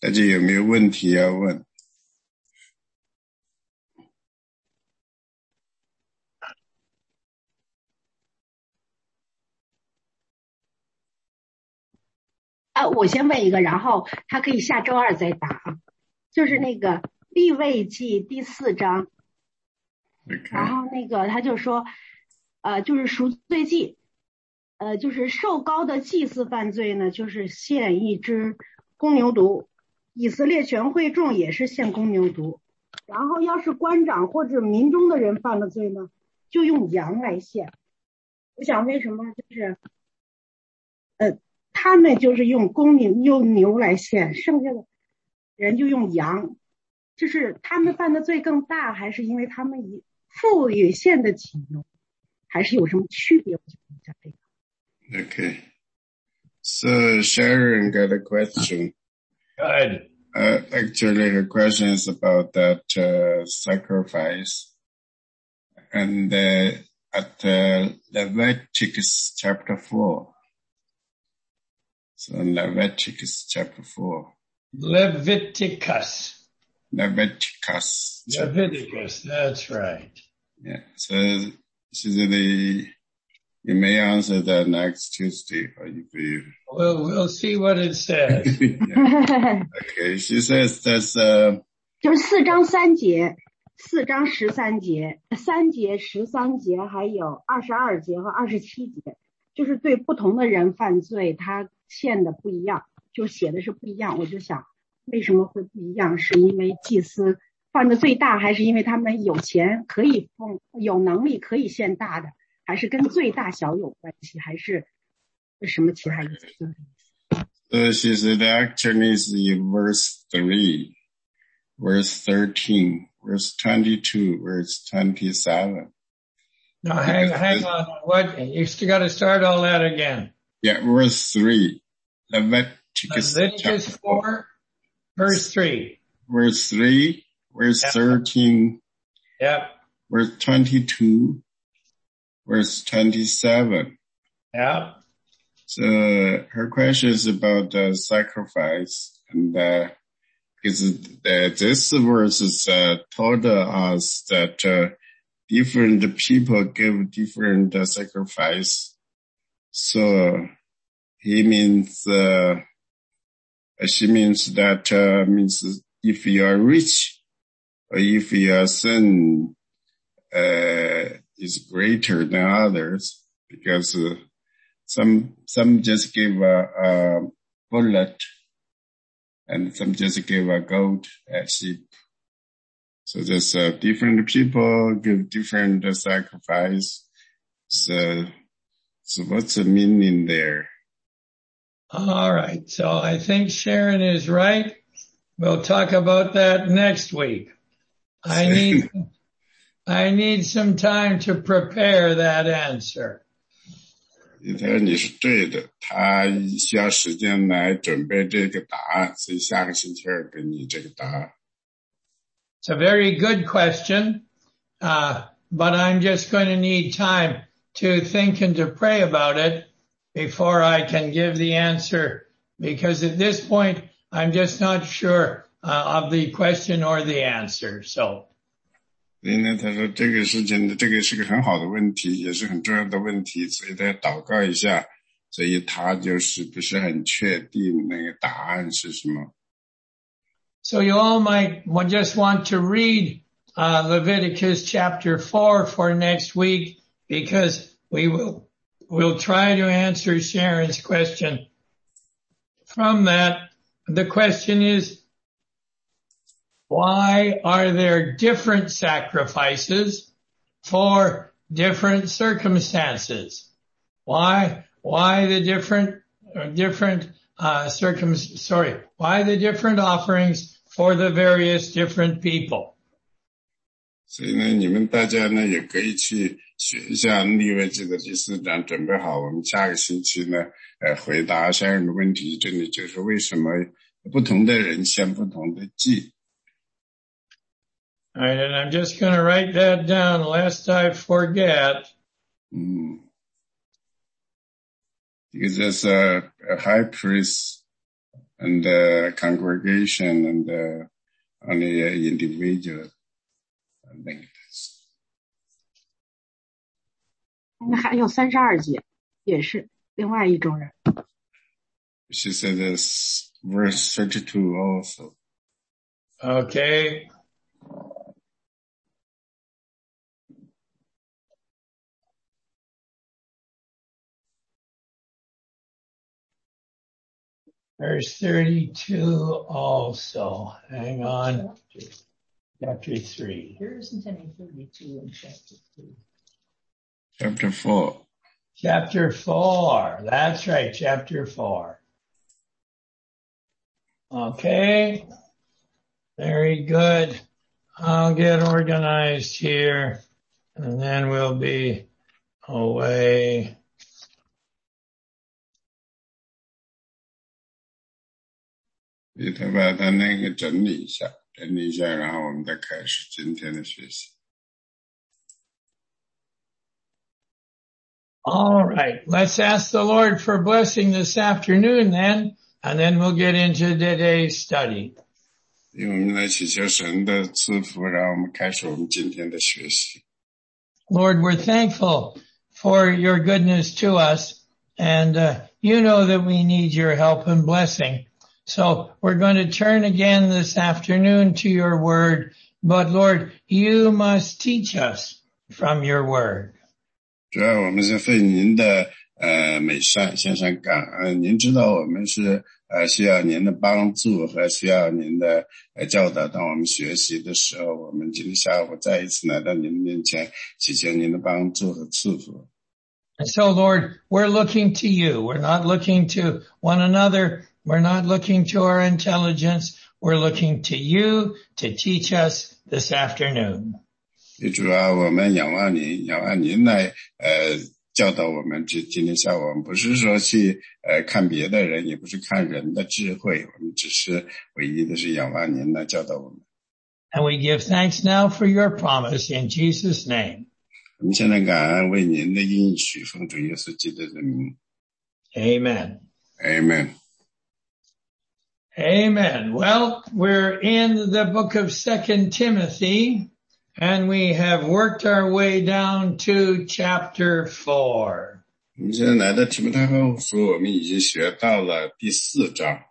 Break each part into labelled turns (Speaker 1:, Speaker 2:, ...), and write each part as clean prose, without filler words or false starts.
Speaker 1: 大家有没有问题要问？
Speaker 2: 我先问一个，然后他可以下周二再答啊。就是那个利未记第4章， 然后那个他就说，就是赎罪祭，就是受膏的祭司犯罪呢，就是献一只公牛犊，以色列全会众也是献公牛犊，然后要是官长或者民中的人犯了罪呢，就用羊来献。我想为什么就是他们就是用牛来献，剩下的人就用羊，就是他们犯的罪更大，还是因为他们赋予献得起牛，还是有什么区别？我就问一下这个。
Speaker 1: Okay. So Sharon got a question.
Speaker 3: Good.
Speaker 1: Actually, her question is about that sacrifice. And at Leviticus chapter 4. So Leviticus chapter 4.
Speaker 3: Leviticus, that's right.
Speaker 1: Yeah. So you may answer that next Tuesday, or if you...
Speaker 3: We'll see what it says.
Speaker 1: Okay, she says that's...
Speaker 2: 就是4章3节，4章13节，3节、13节，还有22节和27节，就是对不同的人犯罪，他献的不一样，就写的是不一样。我就想，为什么会不一样？是因为祭司犯的最大，还是因为他们有钱可以有能力可以献大的？还是跟罪大小有关系，还是什么其他意思？
Speaker 1: She said actually is in verse 3, verse 13, verse 22, verse 27.
Speaker 3: Now hang on. What? You still got to start all that again.
Speaker 1: Yeah, verse 3. Leviticus
Speaker 3: 4, verse 3.
Speaker 1: Verse 3, verse 13.
Speaker 3: Yep.
Speaker 1: Verse 22. Verse 27.
Speaker 3: Yeah.
Speaker 1: So her question is about the sacrifice, and this verse is told us that different people give different sacrifice. So she means that means if you are rich, or if your sin is greater than others, because some just give a bullet, and some just give a goat, a sheep. So there's different people give different sacrifice. So what's the meaning there?
Speaker 3: All right. So I think Sharon is right. We'll talk about that next week. I need some time to prepare that answer.
Speaker 1: 他说你是对的，他需要时间来准备这个答案，所以下个星期二给你这个答案。
Speaker 3: It's a very good question, but I'm just going to need time to think and to pray about it before I can give the answer, because at this point I'm just not sure of the question or the answer. So.
Speaker 1: 所以呢，他说这个事情，这个是个很好的问题，也是很重要的问题，所以他要祷告一下，所以他就是不是很确定那个答案是什么。
Speaker 3: So you all might just want to read Leviticus chapter 4 for next week, because we'll try to answer Sharon's question. From that, the question is, why are there different sacrifices for different circumstances? Why the different offerings for the various different people?
Speaker 1: 所以呢，你们大家呢也可以去学一下利未记的第4章，准备好我们下个星期呢回答相应的问题。这里就是为什么不同的人献不同的祭。
Speaker 3: All right, and I'm just going to write that down lest I forget.
Speaker 1: Because as a high priest and congregation and only individual linked.
Speaker 2: 还有32节也是另外一种人。
Speaker 1: She said this verse 32 also.
Speaker 3: Okay. Verse 32 also. Hang on. Chapter 3.
Speaker 4: There isn't any 32 in chapter 3.
Speaker 1: Chapter 4.
Speaker 3: Chapter 4. That's right, chapter 4. Okay. Very good. I'll get organized here, and then we'll be away.
Speaker 1: He 把它那个整理一下，然后我们再开始今天的学习。
Speaker 3: All right. Let's ask the Lord for blessing this afternoon then, and then we'll get into today's study.
Speaker 1: 我们来祈求神的赐福，让我们开始我们今天的学习。
Speaker 3: Lord, we're thankful for your goodness to us, and you know that we need your help and blessing. So we're going to turn again this afternoon to your word, but Lord, you must teach us from your word.
Speaker 1: 主要我们是为您的美善献上感恩，您知道我们是需要您的帮助和需要您的教导。当我们学习的时候，我们今天下午再一次来到您的面前，祈求您的帮助和赐福。
Speaker 3: And so, Lord, we're looking to you. We're not looking to one another. We're not looking to our intelligence. We're looking to you to teach us this afternoon.
Speaker 1: 主啊，我们仰望您来教导我们。今天下午我们不是说去看别的人，也不是看人的智慧，我们只是唯一的是仰望您来教导我们。
Speaker 3: And we give thanks now for your promise in Jesus' name.
Speaker 1: 我们现在感恩为您的应许，奉主耶稣基督的名。
Speaker 3: Amen.
Speaker 1: Amen.
Speaker 3: Amen. Well, we're in the book of 2 Timothy, and we have worked our way down to chapter 4.
Speaker 1: 我们现在来到提摩太后书，我们已经学到了第4章。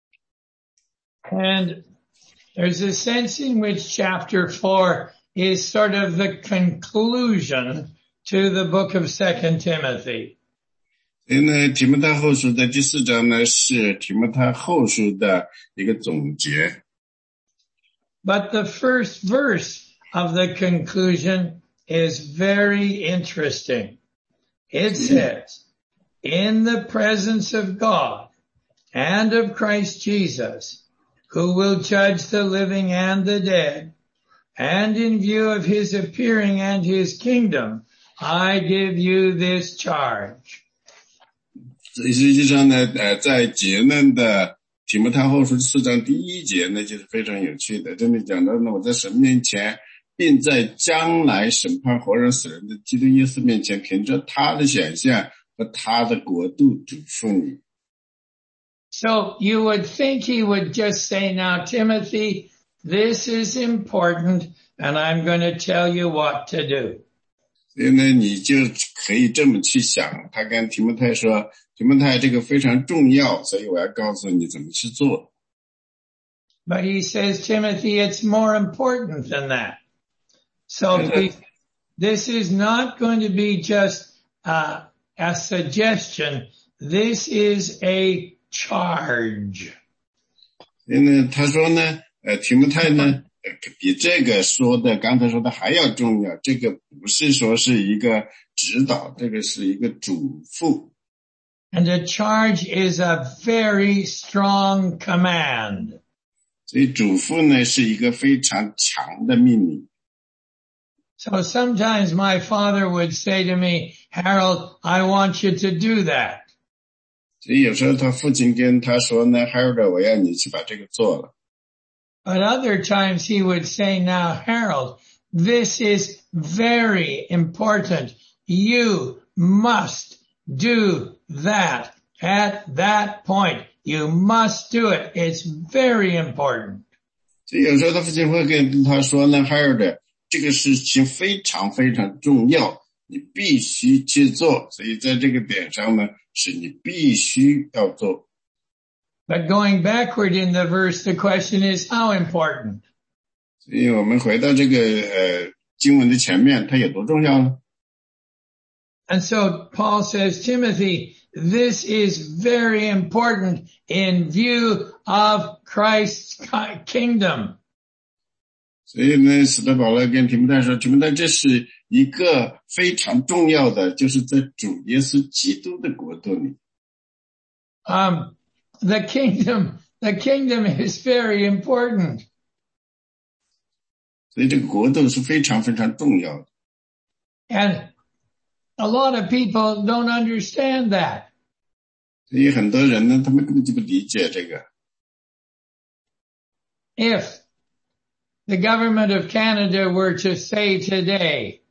Speaker 3: And there's a sense in which chapter 4 is sort of the conclusion to the book of 2 Timothy.
Speaker 1: 所以呢，提摩太后书的第4章呢，是提摩太后书的一个总结。
Speaker 3: But the first verse of the conclusion is very interesting. It says, in the presence of God and of Christ Jesus, who will judge the living and the dead, and in view of his appearing and his kingdom, I give you this charge.
Speaker 1: 所以实际上呢，在结论的提摩太后书4章第1节呢，就是非常有趣的。这里讲到呢，我在神面前，并在将来审判活人死人的基督耶稣面前，凭着他的显现和他的国度嘱咐你。
Speaker 3: So you would think he would just say, now, Timothy, this is important, and I'm going to tell you what to do.
Speaker 1: 所以呢，你就可以这么去想，他跟提摩太说，提摩太这个非常重要，所以我要告诉你怎么去做。
Speaker 3: But he says, Timothy, it's more important than that. So this is not going to be just a suggestion. This is a charge.
Speaker 1: 所以呢，他说呢，提摩太呢，比这个说的刚才说的还要重要。这个不是说是一个指导，这个是一个嘱咐。
Speaker 3: And a charge is a very strong command.
Speaker 1: 所以嘱咐呢是一个非常强的命令。
Speaker 3: So sometimes my father would say to me, Harold, I want you to do that.
Speaker 1: 所以有时候他父亲跟他说呢 Harold, 我要你去把这个做了。
Speaker 3: But other times he would say, now, Harold, this is very important. You must do that at that point. you must do it. It's very important.
Speaker 1: 所以有时候他父亲会跟他说呢 Harold 这个事情非常非常重要，你必须去做，所以在这个点上呢是你必须要做。
Speaker 3: But going backward in the verse, the question is how important?
Speaker 1: 所以我们回到这个经文的前面，它有多重要呢？
Speaker 3: And so Paul says, Timothy, this is very important in view of Christ's kingdom.
Speaker 1: 所以呢，使徒保罗跟提摩太说，提摩太这是一个非常重要的，就是在主耶稣基督的国度里。
Speaker 3: The kingdom is very important.
Speaker 1: 所以这个国度是非常非常重要的。
Speaker 3: And a lot of people don't understand that.
Speaker 1: 所以很多人呢，他们根本就不理解这个。
Speaker 3: If the government of Canada were to say today,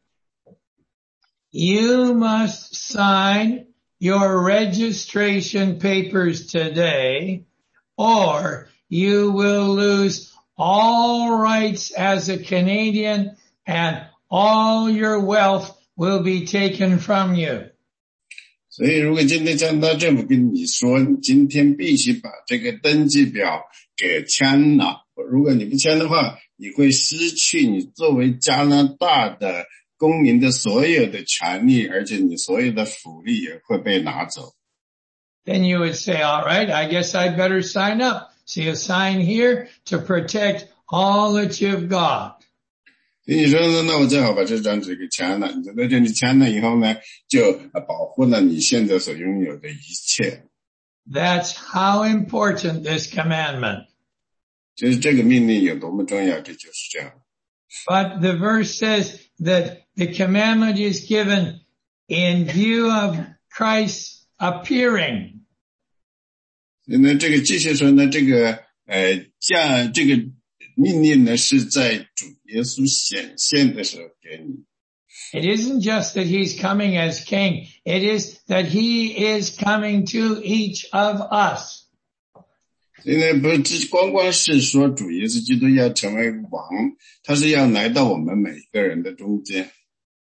Speaker 3: you must sign your registration papers today, or you will lose all rights as a Canadian and all your wealth will be taken from you.
Speaker 1: 所以如果今天加拿大政府跟你说，你今天必须把这个登记表给签了，如果你不签的话，你会失去你作为加拿大的公民的所有的权利，而且你所有的福利也会被拿走。
Speaker 3: Then you would say, all right, I guess I better sign up. So you sign here to protect all that you've got.
Speaker 1: 所以你说呢，那我最好把这张纸给签了，你在这里签了以后呢，就保护了你现在所拥有的一切。
Speaker 3: That's how important this commandment.
Speaker 1: 就是这个命令有多么重要，这就是这样。
Speaker 3: But the verse says that the commandment is given in view of Christ's appearing.
Speaker 1: 所以呢，这个继续说呢，这个这个命令呢是在主耶稣显现的时候给你。
Speaker 3: It isn't just that he's coming as king. It is that he is coming to each of us.
Speaker 1: 所以呢，不是光是说主耶稣基督要成为王，他是要来到我们每一个人的中间。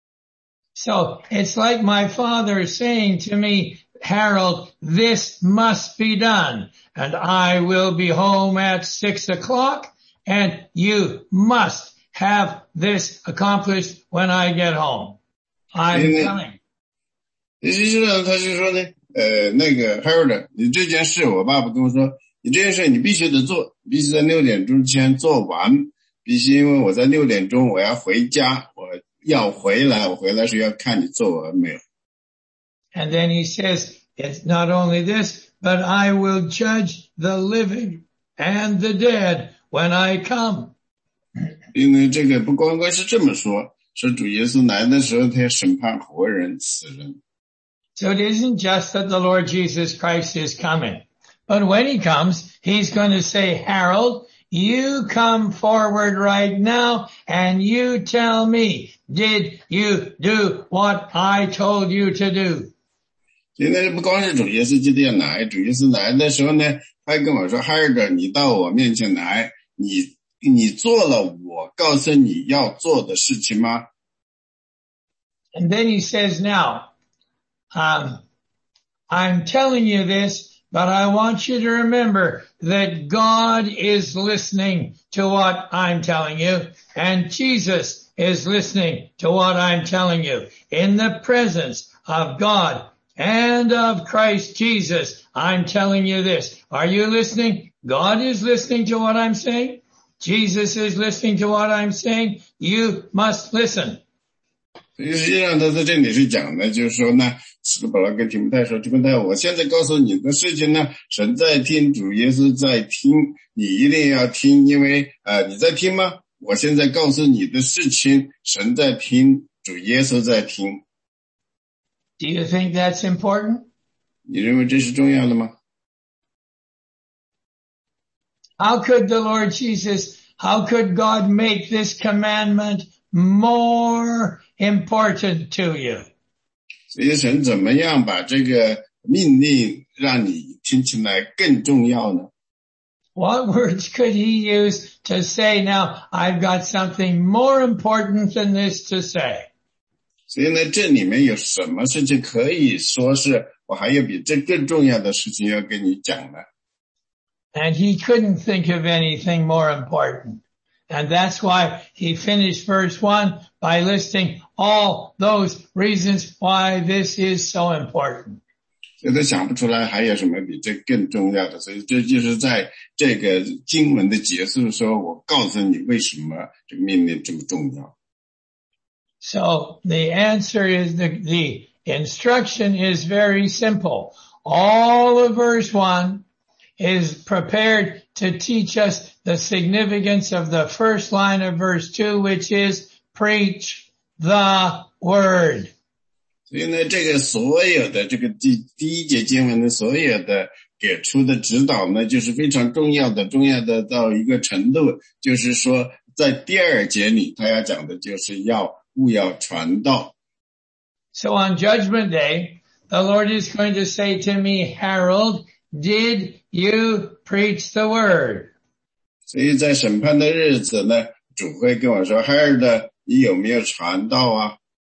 Speaker 3: So it's like my father saying to me, Harold, this must be done, and I will be home at 6 o'clock, and you must have this accomplished when I get home. I'm coming.
Speaker 1: 实际上他是说呢，那个 Harold， 你这件事，我爸爸跟我说，你这件事你必须得做，必须在6点钟之前做完，必须因为我在6点钟我要回家，我要回来，我回来时要看你做完没有。
Speaker 3: And then he says, it's not only this, but I will judge the living and the dead when I come.
Speaker 1: 因为这个不光是这么说，说主耶稣来的时候，他要审判活人、死人。
Speaker 3: So it isn't just that the Lord Jesus Christ is coming, but when he comes, he's going to say, Harold, you come forward right now and you tell me, did you do what I told you to do?
Speaker 1: 现在不光是主耶稣基督要来，主耶稣来的时候呢，他跟我说 Harold， 你到我面前来，你做了我告诉你要做的事情吗？
Speaker 3: And then he says, now, I'm telling you this, but I want you to remember that God is listening to what I'm telling you, and Jesus is listening to what I'm telling you. In the presence of God and of Christ Jesus, I'm telling you this. Are you listening? God is listening to what I'm saying. Jesus is listening to what I'm saying. You must listen.
Speaker 1: 实际上他在这里是讲的，就是说呢，使徒保罗跟提摩太说，提摩太，我现在告诉你的事情呢，神在听，主耶稣在听，你一定要听，因为你在听吗？我现在告诉你的事情，神在听，主耶稣在听。
Speaker 3: Do you think that's important?
Speaker 1: 你认为这是重要的吗？
Speaker 3: How could the Lord Jesus, how could God make this commandment more important to you?
Speaker 1: 所以神怎么样把这个命令让你听起来更重要呢？
Speaker 3: What words could he use to say, now I've got something more important than this to say?
Speaker 1: 所以呢，这里面有什么事情可以说是我还有比这更重要的事情要跟你讲呢？
Speaker 3: And he couldn't think of anything more important. And that's why he finished verse 1 by listing all those reasons why this is so important.
Speaker 1: 所以他想不出来还有什么比这更重要的，所以这就是在这个经文的结束说，我告诉你为什么这个命令这么重要。
Speaker 3: So the answer is the instruction is very simple. All of verse 1 is prepared to teach us the significance of the first line of verse 2, which is preach the word.
Speaker 1: 所以呢，这个所有的这个第一节经文的所有的给出的指导呢，就是非常重要的到一个程度，就是说在第二节里他要讲的就是务要传道。
Speaker 3: So on Judgment Day, the Lord is going to say to me, Harold, did you preach the word?
Speaker 1: 所以在审判的日子呢，主会跟我说 Harold, 你有没有传道啊？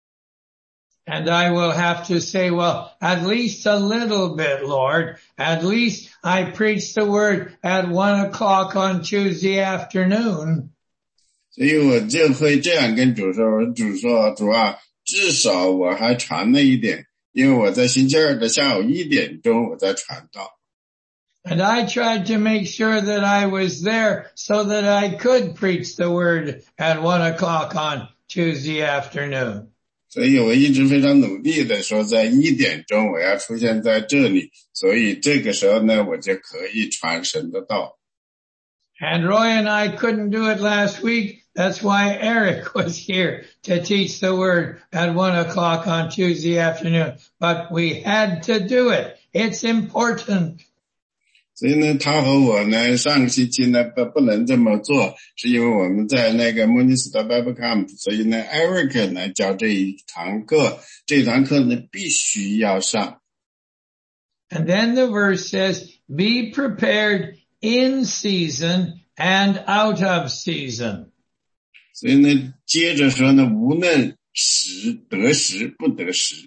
Speaker 3: And I will have to say, well, at least a little bit, Lord. At least I preached the word at 1 o'clock on Tuesday afternoon.
Speaker 1: 所以我就会这样跟主说，主啊，至少我还传了一点，因为我在星期二的下午1点钟我在传道。
Speaker 3: And I tried to make sure that I was there so that I could preach the word at 1 o'clock on Tuesday afternoon.
Speaker 1: 所以我一直非常努力的说在1点钟我要出现在这里，所以这个时候呢，我就可以传神的道。
Speaker 3: And Roy and I couldn't do it last week. That's why Eric was here to teach the word at 1 o'clock on Tuesday afternoon. But we had to do it. It's important.
Speaker 1: 所以呢，他和我呢，上个星期呢不能这么做，是因为我们在那个莫尼斯的 Bible Camp， 所以呢 Eric 呢教这一堂课呢必须要上。
Speaker 3: And then the verse says, be prepared in season and out of season.
Speaker 1: 所以呢，接着说呢，无论时得时不得时。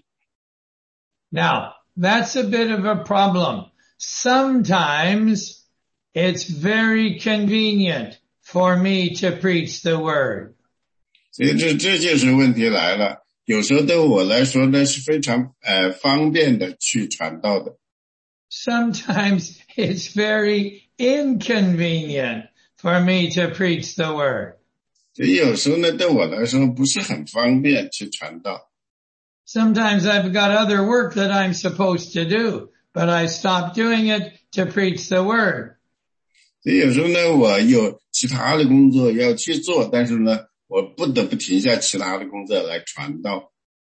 Speaker 3: Now, that's a bit of a problem. Sometimes it's very convenient for me to preach the word.
Speaker 1: 所以这就是问题来了。有时候对我来说呢，是非常方便的去传道的。
Speaker 3: Sometimes it's very inconvenient for me to preach the word.
Speaker 1: 所以有时候呢，对我来说不是很方便去传道。
Speaker 3: Sometimes I've got other work that I'm supposed to do, but I stop doing it to preach the word.
Speaker 1: 所以有时候呢，我有其他的工作要去做，但是呢，我不得不停下其他的工作来传道。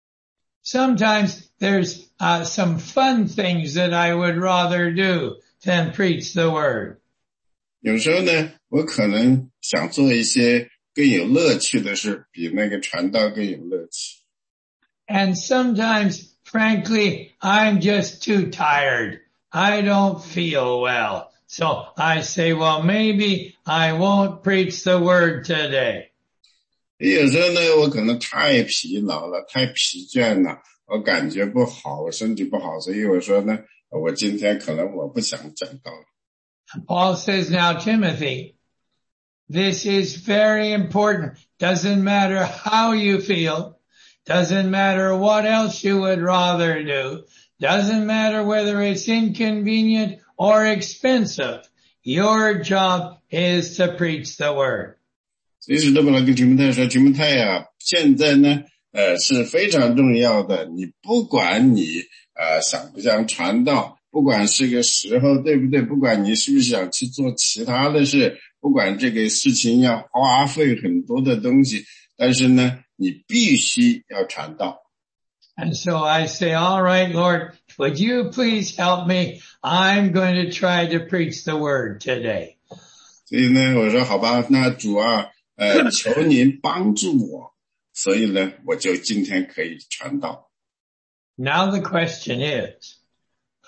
Speaker 3: Sometimes there's some fun things that I would rather do than preach the word.
Speaker 1: 有时候呢，我可能想做一些更有乐趣的事，比那个传道更有乐趣。
Speaker 3: And sometimes, frankly, I'm just too tired. I don't feel well. So I say, well, maybe I won't preach the word today.
Speaker 1: 有时候呢，我可能太疲劳了，太疲倦了，我感觉不好，我身体不好，所以我说呢，我今天可能我不想讲道了。
Speaker 3: Paul says, now, Timothy, this is very important. Doesn't matter how you feel. Doesn't matter what else you would rather do. Doesn't matter whether it's inconvenient or expensive. Your job is to preach the word.
Speaker 1: 所以使徒保罗跟提摩太说，提摩太啊，现在呢，是非常重要的。你不管你想不想传道，不管是个时候对不对，不管你是不是想去做其他的事，不管这个事情要花费很多的东西，但是呢，你必须要传道。
Speaker 3: And so I say, all right, Lord, would you please help me? I'm going to try to preach the word today.
Speaker 1: 所以呢，我说好吧，那主啊，求您帮助我。所以呢，我就今天可以传道。
Speaker 3: Now the question is,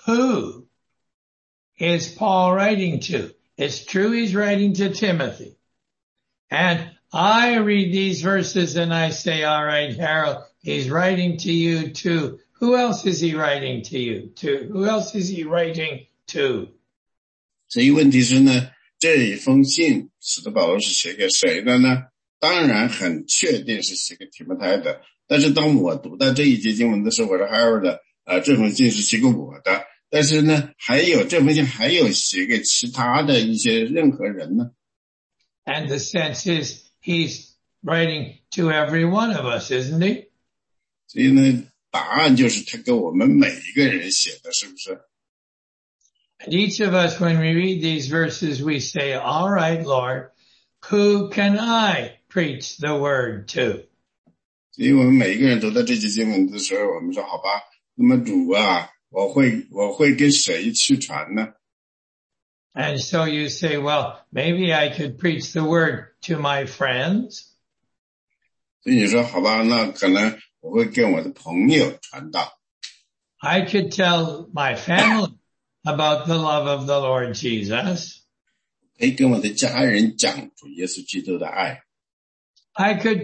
Speaker 3: who is Paul writing to? It's true he's writing to Timothy. And I read these verses and I say, all right, Harold, he's writing to you too. Who else is he writing to you to? Who else is he writing to?
Speaker 1: 这一问题是呢，这一封信使徒保罗是写给谁的呢？当然很确定是写给提摩太的。但是当我读到这一节经文的时候，我说 Harold 这封信是写给我的。但是呢，这封信还有写给其他的一些任何人呢。
Speaker 3: And the sense is he's writing to every one of us, isn't he?
Speaker 1: 所以呢，答案就是他给我们每一个人写的，是不是？
Speaker 3: And each of us, when we read these verses, we say, all right, Lord, who can I preach the word to?
Speaker 1: 所以我们每一个人读到这节经文的时候，我们说好吧，那么主啊，我会跟谁去传呢？
Speaker 3: And so you say, well, maybe I could preach the word to my friends.
Speaker 1: 所以你说好吧，那可能我会跟我的朋友传道。
Speaker 3: I could tell my family about the love of the Lord Jesus.
Speaker 1: 可以跟我的家人讲主耶稣基督的爱。
Speaker 3: I could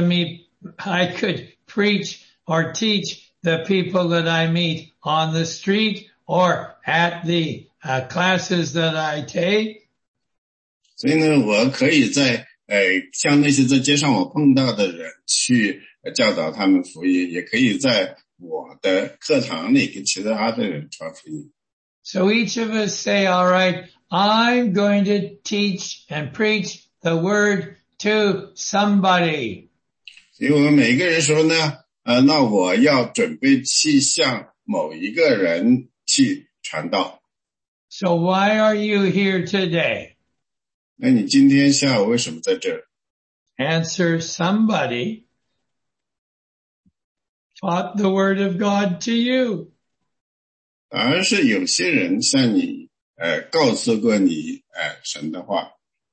Speaker 3: preach or teach the people that I meet on the street or at the classes that I take.
Speaker 1: 所以呢，我可以在向那些在街上我碰到的人去教导他们福音，也可以在我的课堂里给其他的人传福音。
Speaker 3: So each of us say, all right, I'm going to teach and preach the word to somebody.
Speaker 1: 所以我们每一个人说呢，那我要准备去向某一个人去传道。
Speaker 3: So why are you here today?
Speaker 1: 那你今天下午为什么在这儿？
Speaker 3: Answer, somebody taught the word of God to you.
Speaker 1: 当然是有些人向你告诉过你神的话。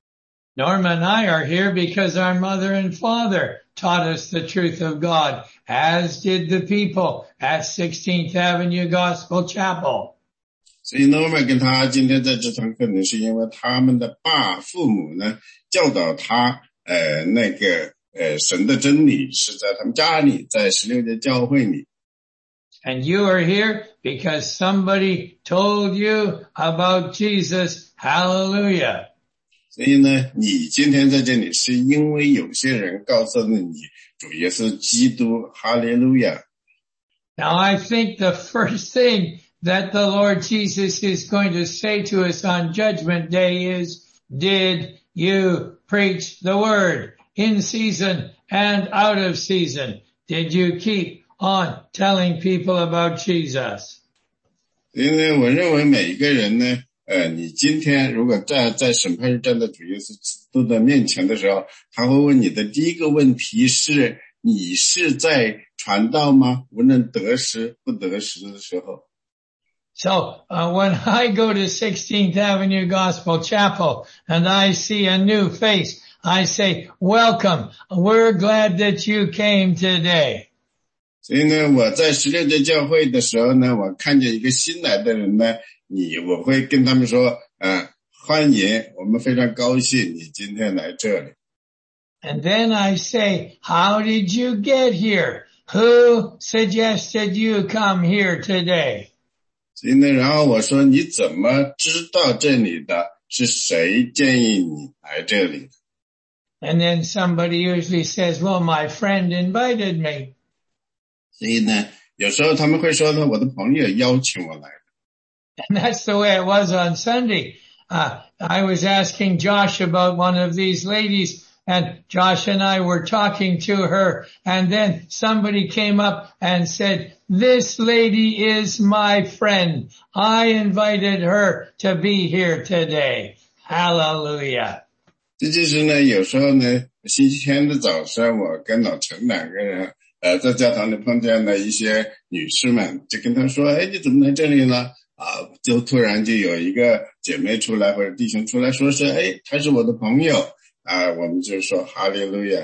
Speaker 3: Norma and I are here because our mother and father taught us the truth of God, as did the people at 16th Avenue Gospel Chapel.
Speaker 1: 所以 Norma 跟他今天在这堂课呢，是因为他们的父母呢教导他神的真理是在他们家里，在16节教会里。
Speaker 3: And you are here because somebody told you about Jesus. Hallelujah.
Speaker 1: 所以呢，你今天在这里是因为有些人告诉了你主耶稣基督，哈利路亚。
Speaker 3: Now I think the first thing that the Lord Jesus is going to say to us on Judgment Day is, did you preach the word in season and out of season? Did you keep on telling people about Jesus?
Speaker 1: 所以呢，我认为每一个人呢，你今天如果在审判日站在主耶稣基督的面前的时候，他会问你的第一个问题是，你是在传道吗？无论得时不得时的时候。
Speaker 3: So when I go to 16th Avenue Gospel Chapel and I see a new face, I say, welcome. We're glad that you came today.
Speaker 1: 所以呢，我在16节教会的时候呢，我看见一个新来的人呢，我会跟他们说，欢迎，我们非常高兴你今天来这里。
Speaker 3: And then I say, how did you get here? Who suggested you come here today?
Speaker 1: 所以呢，然后我说你怎么知道这里的？是谁建议你来这里的？
Speaker 3: And then somebody usually says, well, my friend invited me.
Speaker 1: 所以呢，有时候他们会说呢，我的朋友邀请我来的。
Speaker 3: And that's the way it was on Sunday. I was asking Josh about one of these ladies, and Josh and I were talking to her, and then somebody came up and said, this lady is my friend. I invited her to be here today. Hallelujah.
Speaker 1: 这就是呢，有时候呢，星期天的早上，我跟老陈两个人，在教堂里碰见了一些女士们，就跟她说，你怎么来这里了？就突然就有一个姐妹出来或者弟兄出来说是，他是我的朋友，我们就说哈利路亚。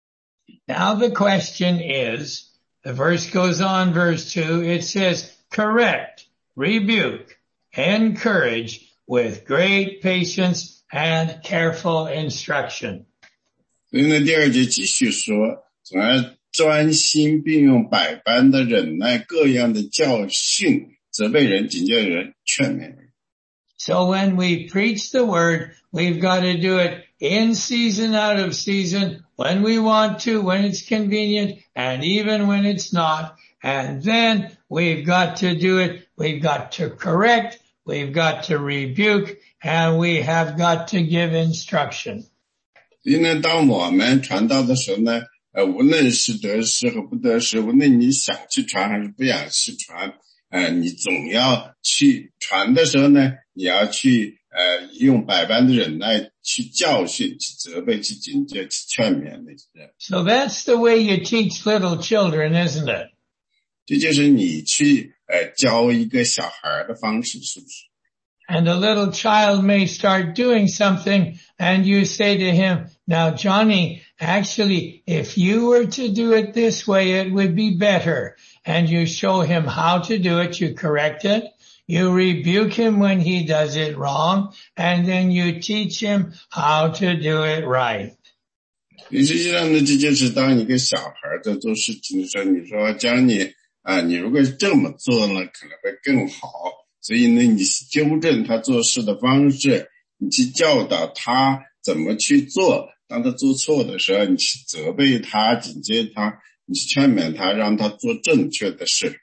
Speaker 3: Now the question is, the verse goes on, verse 2, it says, correct rebuke, encourage with great patience and careful instruction.
Speaker 1: 所以呢，第二节继续说，总要专心并用百般的忍耐，各样的教训，责备人、警戒人、劝勉人。
Speaker 3: So when we preach the word, we've got to do it in season, out of season, when we want to, when it's convenient, and even when it's not. And then we've got to do it. We've got to correct. We've got to rebuke, and we have got to give instruction.
Speaker 1: 所以呢，当我们传道的时候呢，无论是得失和不得失，无论你想去传还是不想去传，你总要去传的时候呢，你要去用百般的忍耐去教训、去责备、去警戒、去劝勉那些人。
Speaker 3: So that's the way you teach little children, isn't it?
Speaker 1: 这就是你去教一个小孩的方式，是不是？
Speaker 3: And a little child may start doing something and you say to him, now Johnny, actually, if you were to do it this way, it would be better. And you show him how to do it, you correct it, you rebuke him when he does it wrong, and then you teach him how to do it right.
Speaker 1: 实际上呢，这就是当一个小孩在做事情的时候，你说教你你如果这么做呢，可能会更好。所以呢，你纠正他做事的方式，你去教导他怎么去做。当他做错的时候，你去责备他、警戒他，你去劝勉他，让他做正确的事。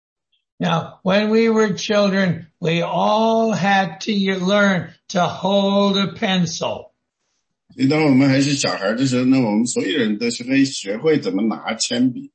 Speaker 3: Now, when we were children, we all had to learn to hold a pencil.
Speaker 1: 所以当我们还是小孩的时候呢，我们所有人都是可以学会怎么拿铅笔。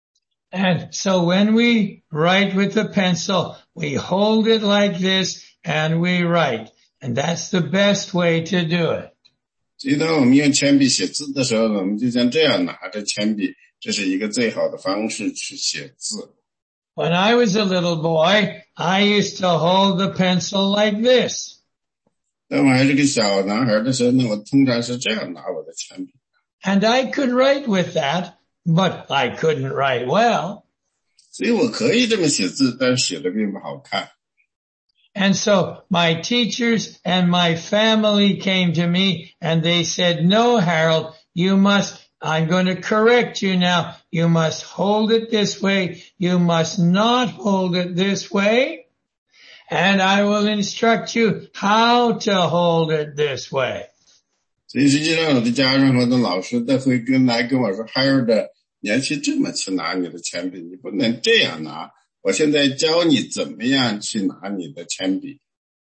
Speaker 3: And so when we write with a pencil, we hold it like this and we write. And that's the best way to do it.
Speaker 1: 所以当我们用铅笔写字的时候呢，我们就像这样拿着铅笔，这是一个最好的方式去写字。
Speaker 3: When I was a little boy, I used to hold the pencil like this.
Speaker 1: 当我还是个小男孩的时候呢，我通常是这样拿我的铅笔。
Speaker 3: And I could write with that, but I couldn't write well.
Speaker 1: 所以我可以这么写字，但是写的并不好看。
Speaker 3: And so my teachers and my family came to me and they said, no, Harold, I'm going to correct you now. You must hold it this way. You must not hold it this way. And I will instruct you how to hold it this way.
Speaker 1: 所以实际上我的家人和的老师都会跟我说 Harold， 你要去这么去拿你的铅笔，你不能这样拿。我现在教你怎么样去拿你的铅笔。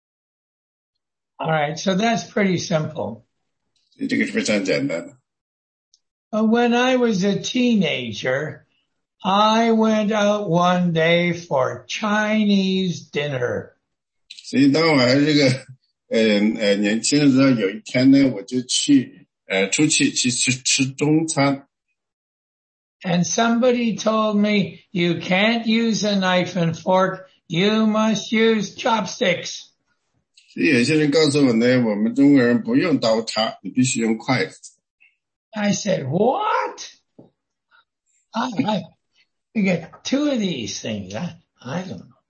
Speaker 3: All right, so that's pretty simple.
Speaker 1: 所以这个是非常简单的。
Speaker 3: When I was a teenager, I went out one day for Chinese dinner.
Speaker 1: 所以当我还是个年轻的时候，有一天呢，我就出去吃中餐。
Speaker 3: And somebody told me, you can't use a knife and fork, you must use chopsticks.
Speaker 1: 所以有些人告诉我呢，我们中国人不用刀叉，你必须用筷子。
Speaker 3: I said, what? I get two of these things. I don't know.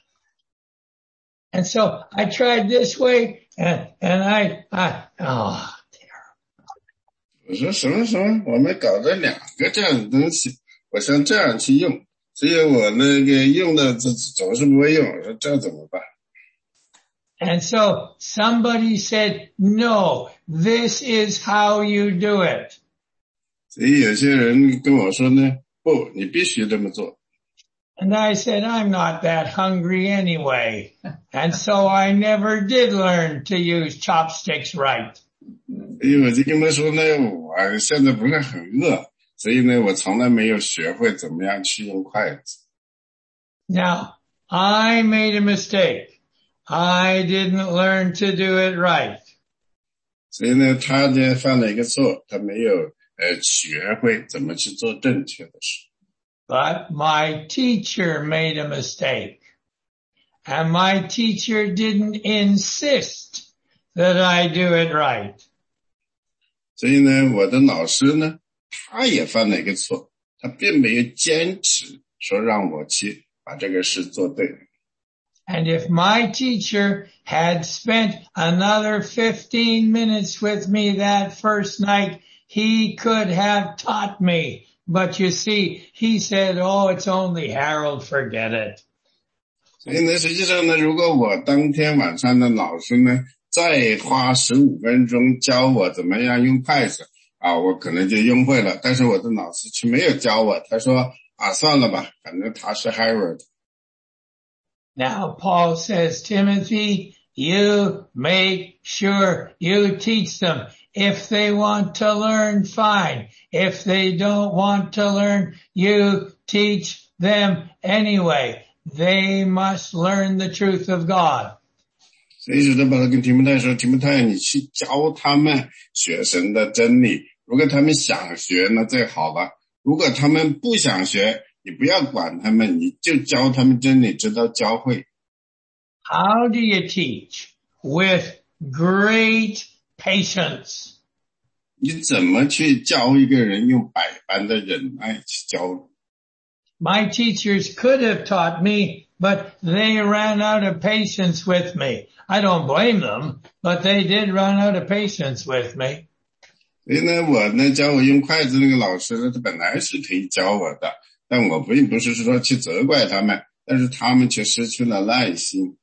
Speaker 3: And so I tried this way and oh.
Speaker 1: 我说什么？我们搞这两个这样的东西，我想这样去用，所以我那个用的总是不会用。我说这怎么办？
Speaker 3: And so somebody said, no, this is how you do it.
Speaker 1: 所以有些人跟我说呢，不，你必须这么做。
Speaker 3: And I said, I'm not that hungry anyway. And so I never did learn to use chopsticks right.
Speaker 1: 因为我就跟他说呢，我现在不是很饿，所以呢，我从来没有学会怎么样去用筷子。
Speaker 3: Now, I made a mistake. I didn't learn to do it right.
Speaker 1: 所以呢，他呢犯了一个错，他没有学会怎么去做正确的事。
Speaker 3: But my teacher made a mistake. And my teacher didn't insist that I do it right.
Speaker 1: 所以呢，我的老师呢，他也犯了一个错，他并没有坚持说让我去把这个事做对。
Speaker 3: And if my teacher had spent another 15 minutes with me that first night, he could have taught me. But you see, he said, oh, it's only Harold, forget it.
Speaker 1: 所以呢，实际上呢，如果我当天晚上的老师呢，再花15分钟教我怎么样用筷子啊，我可能就用会了。但是我的老师却没有教我，他说啊，算了吧，反正他是 Harold。
Speaker 3: Now Paul says, Timothy, you make sure you teach them. If they want to learn, fine. If they don't want to learn, you teach them anyway. They must learn the truth of God.
Speaker 1: 所以使徒保罗跟提摩太说，提摩太，你去教他们学神的真理。如果他们想学，那最好了。如果他们不想学，你不要管他们，你就教他们真理，直到教会。
Speaker 3: How do you teach? With great patience.
Speaker 1: 你怎么去教一个人用百般的忍耐去教？
Speaker 3: My teachers could have taught me, but they ran out of patience with me. I don't blame them, but they did run out of patience with me.
Speaker 1: 所以呢，我呢教我用筷子那个老师呢，他本来是可以教我的，但我并不是说去责怪他们，但是他们却失去了耐心。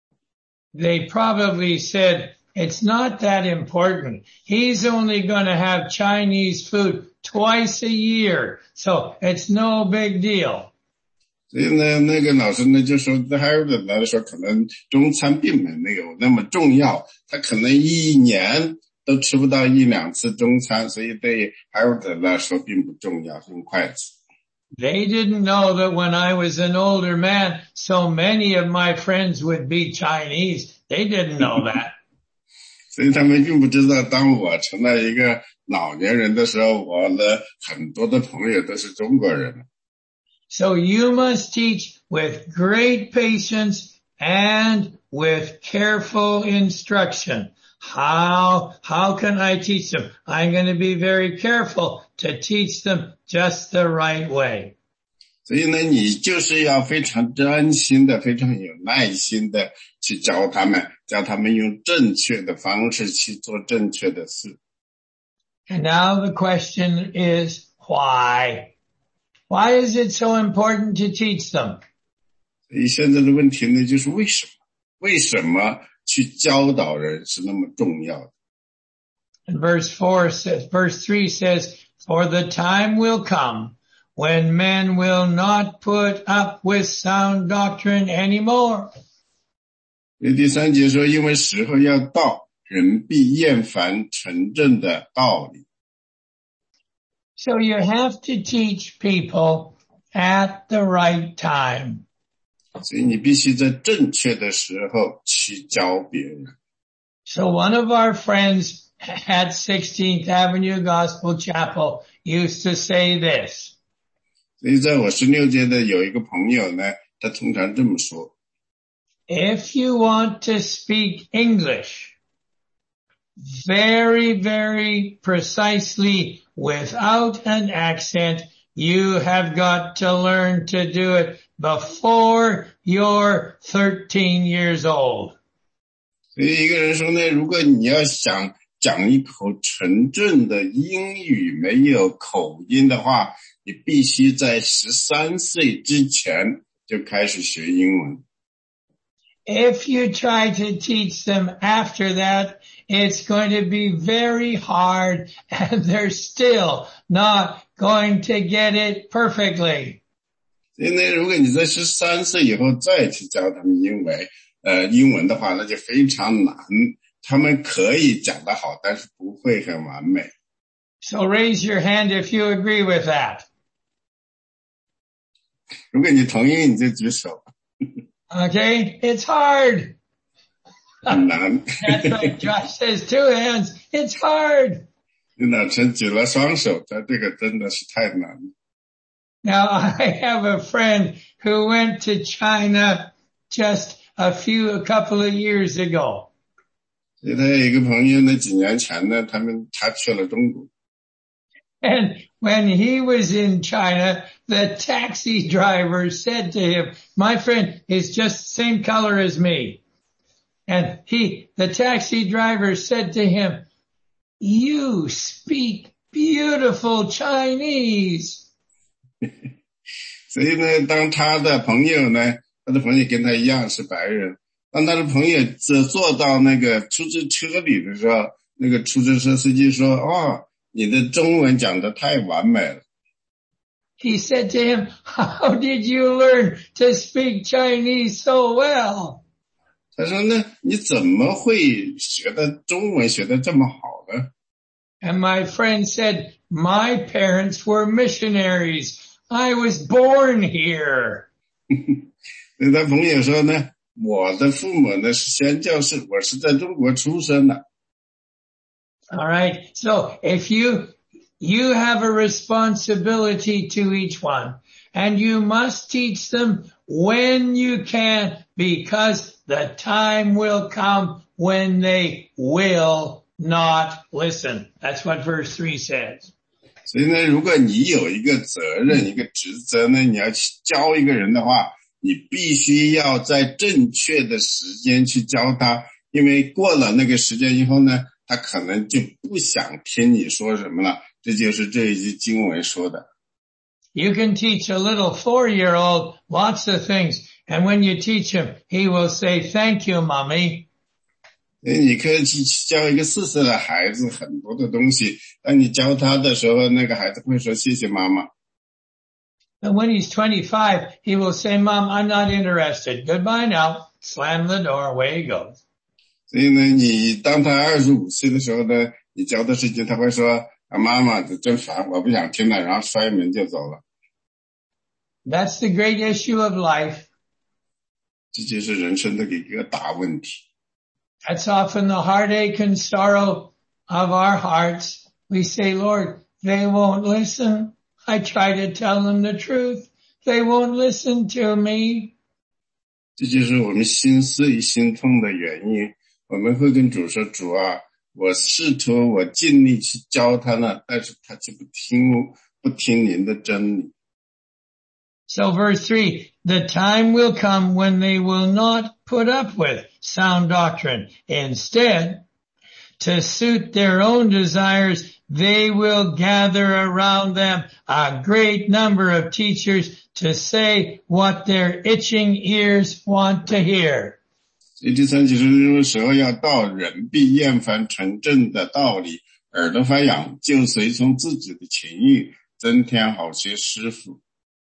Speaker 3: They probably said, it's not that important. He's only going to have Chinese food twice a year, so it's no big deal.
Speaker 1: 所以呢，那个老师呢就说，对 Harold 来说，可能中餐并没有那么重要，他可能一年都吃不到1-2次中餐，所以对 Harold 来说并不重要，用筷子。
Speaker 3: They didn't know that when I was an older man, so many of my friends would be Chinese. They didn't know that.
Speaker 1: 所以他们并不知道，当我成了一个老年人的时候，我的很多的朋友都是中国人。
Speaker 3: So you must teach with great patience and with careful instruction. How can I teach them? I'm going to be very careful to teach them just the right way.
Speaker 1: 所以呢，你就是要非常专心的、非常有耐心的去教他们用正确的方式去做正确的事。
Speaker 3: And now the question is, why? Why is it so important to teach them?
Speaker 1: 所以现在的问题呢，就是为什么？为什么去教导人是那么重要的？
Speaker 3: And verse 3 says, for the time will come when men will not put up with sound doctrine anymore.
Speaker 1: 第3节说，因为时候要到，人必厌烦纯正的道理。
Speaker 3: So you have to teach people at the right time.
Speaker 1: 所以你必须在正确的时候去教别人。
Speaker 3: So one of our friends at 16th Avenue Gospel Chapel used to say this.
Speaker 1: 所以在我16街的有一个朋友呢，他通常这么说。
Speaker 3: If you want to speak English very, very precisely without an accent, you have got to learn to do it before you're 13 years old.
Speaker 1: 所以一个人说呢，如果你要想讲一口纯正的英语，没有口音的话，你必须在13岁之前就开始学英文。
Speaker 3: If you try to teach them after that, it's going to be very hard and they're still not going to get it perfectly.
Speaker 1: 所以呢，如果你在13岁以后再去教他们英文的话，那就非常难。他们可以讲得好，但是不会很完美。
Speaker 3: So raise your hand if you agree with that.
Speaker 1: 如果你同意，你就举手。
Speaker 3: Okay, it's hard.
Speaker 1: 很难。
Speaker 3: That's right. Josh says 2 hands. It's hard.
Speaker 1: 老陈举了双手，他这个真的是太难了。
Speaker 3: Now I have a friend who went to China just a couple of years ago.
Speaker 1: 所以他有一个朋友呢，几年前呢，他去了中国。
Speaker 3: And when he was in China, the taxi driver said to him, my friend is just the same color as me. And the taxi driver said to him, you speak beautiful Chinese.
Speaker 1: 所以呢，当他的朋友跟他一样是白人，当他的朋友坐到那个出租车里的时候，那个出租车司机说，你的中文讲得太完美了。
Speaker 3: He said to him, how did you learn to speak Chinese so well?
Speaker 1: 他说呢，你怎么会学的中文学得这么好呢？
Speaker 3: And my friend said, my parents were missionaries. I was born here.
Speaker 1: 他朋友说呢，我的父母呢是宣教士，我是在中国出生的。
Speaker 3: All right. So if you have a responsibility to each one, and you must teach them when you can, because the time will come when they will not listen. That's what verse 3 says.
Speaker 1: 所以呢，如果你有一个责任，一个职责呢，你要去教一个人的话，你必须要在正确的时间去教他，因为过了那个时间以后呢，他可能就不想听你说什么了。这就是这一句经文说的。
Speaker 3: You can teach a little 4-year-old lots of things, and when you teach him, he will say, thank you, mommy.
Speaker 1: 你可以去教一个4岁的孩子很多的东西，当你教他的时候，那个孩子会说谢谢妈妈。
Speaker 3: And when he's 25, he will say, Mom, I'm not interested. Goodbye now. Slam the door, away he goes.
Speaker 1: 所以呢，你当他25岁的时候呢，你教的事情他会说，妈妈真烦，我不想听了，然后摔门就走了。
Speaker 3: That's the great issue of life.
Speaker 1: 这就是人生的一个大问题。
Speaker 3: That's often the heartache and sorrow of our hearts. We say, Lord, they won't listen. I try to tell them the truth. They won't listen to me.
Speaker 1: 这就是我们心碎心痛的原因。我们会跟主说，主啊，我试图我尽力去教他呢，但是他就不听您的真理。
Speaker 3: So verse 3, the time will come when they will not put up with sound doctrine. Instead, to suit their own desires, they will gather around them a great number of teachers to say what their itching ears want to hear.
Speaker 1: 第三就是时候要到，人必厌烦纯正的道理，耳朵发痒，就随从自己的情欲，增添好些师傅。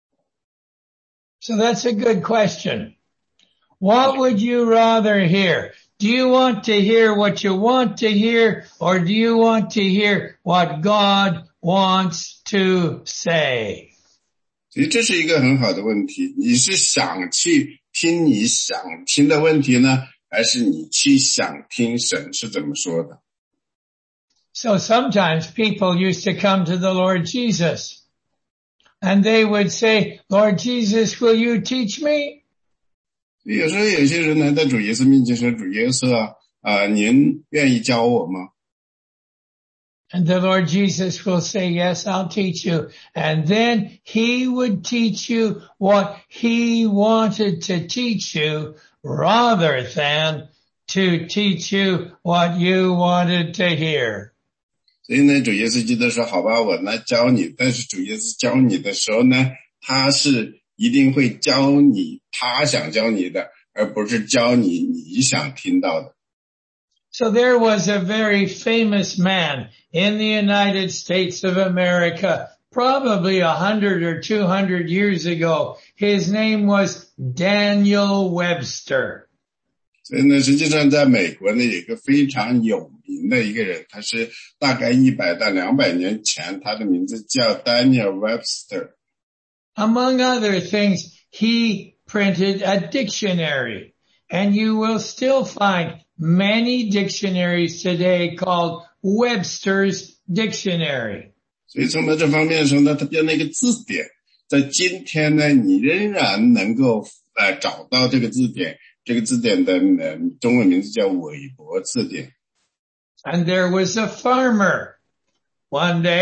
Speaker 3: So that's a good question. What would you rather hear? Do you want to hear what you want to hear, or do you want to hear what God wants to say?
Speaker 1: 所以这是一个很好的问题，你是想去听你想听的问题呢，还是你去想听神是怎么说的？
Speaker 3: So sometimes people used to come to the Lord Jesus, and they would say, Lord Jesus, will you teach me?
Speaker 1: 有时候有些人来到主耶稣面前说，主耶稣您愿意教我吗？
Speaker 3: And the Lord Jesus will say, yes, I'll teach you. And then he would teach you what he wanted to teach you rather than to teach you what you wanted to hear.
Speaker 1: 所以呢，主耶稣基督说，好吧，我来教你，但是主耶稣教你的时候呢，他是一定会教你他想教你的，而不是教你你想听到的。
Speaker 3: So there was a very famous man in the United States of America, probably 100 or 200 years ago. His name was Daniel Webster.
Speaker 1: 所以呢，实际上在美国呢，有一个非常有名的一个人，他是大概100到200年前，他的名字叫 Daniel Webster。
Speaker 3: Among other things, he printed a dictionary, and you will still find many dictionaries today called Webster's Dictionary.
Speaker 1: 所以从这方面说呢，他编了一个字典，在今天呢，你仍然能够找到这个字典。这个字典的中文名字叫韦伯字典。
Speaker 3: And there was a farmer. One day,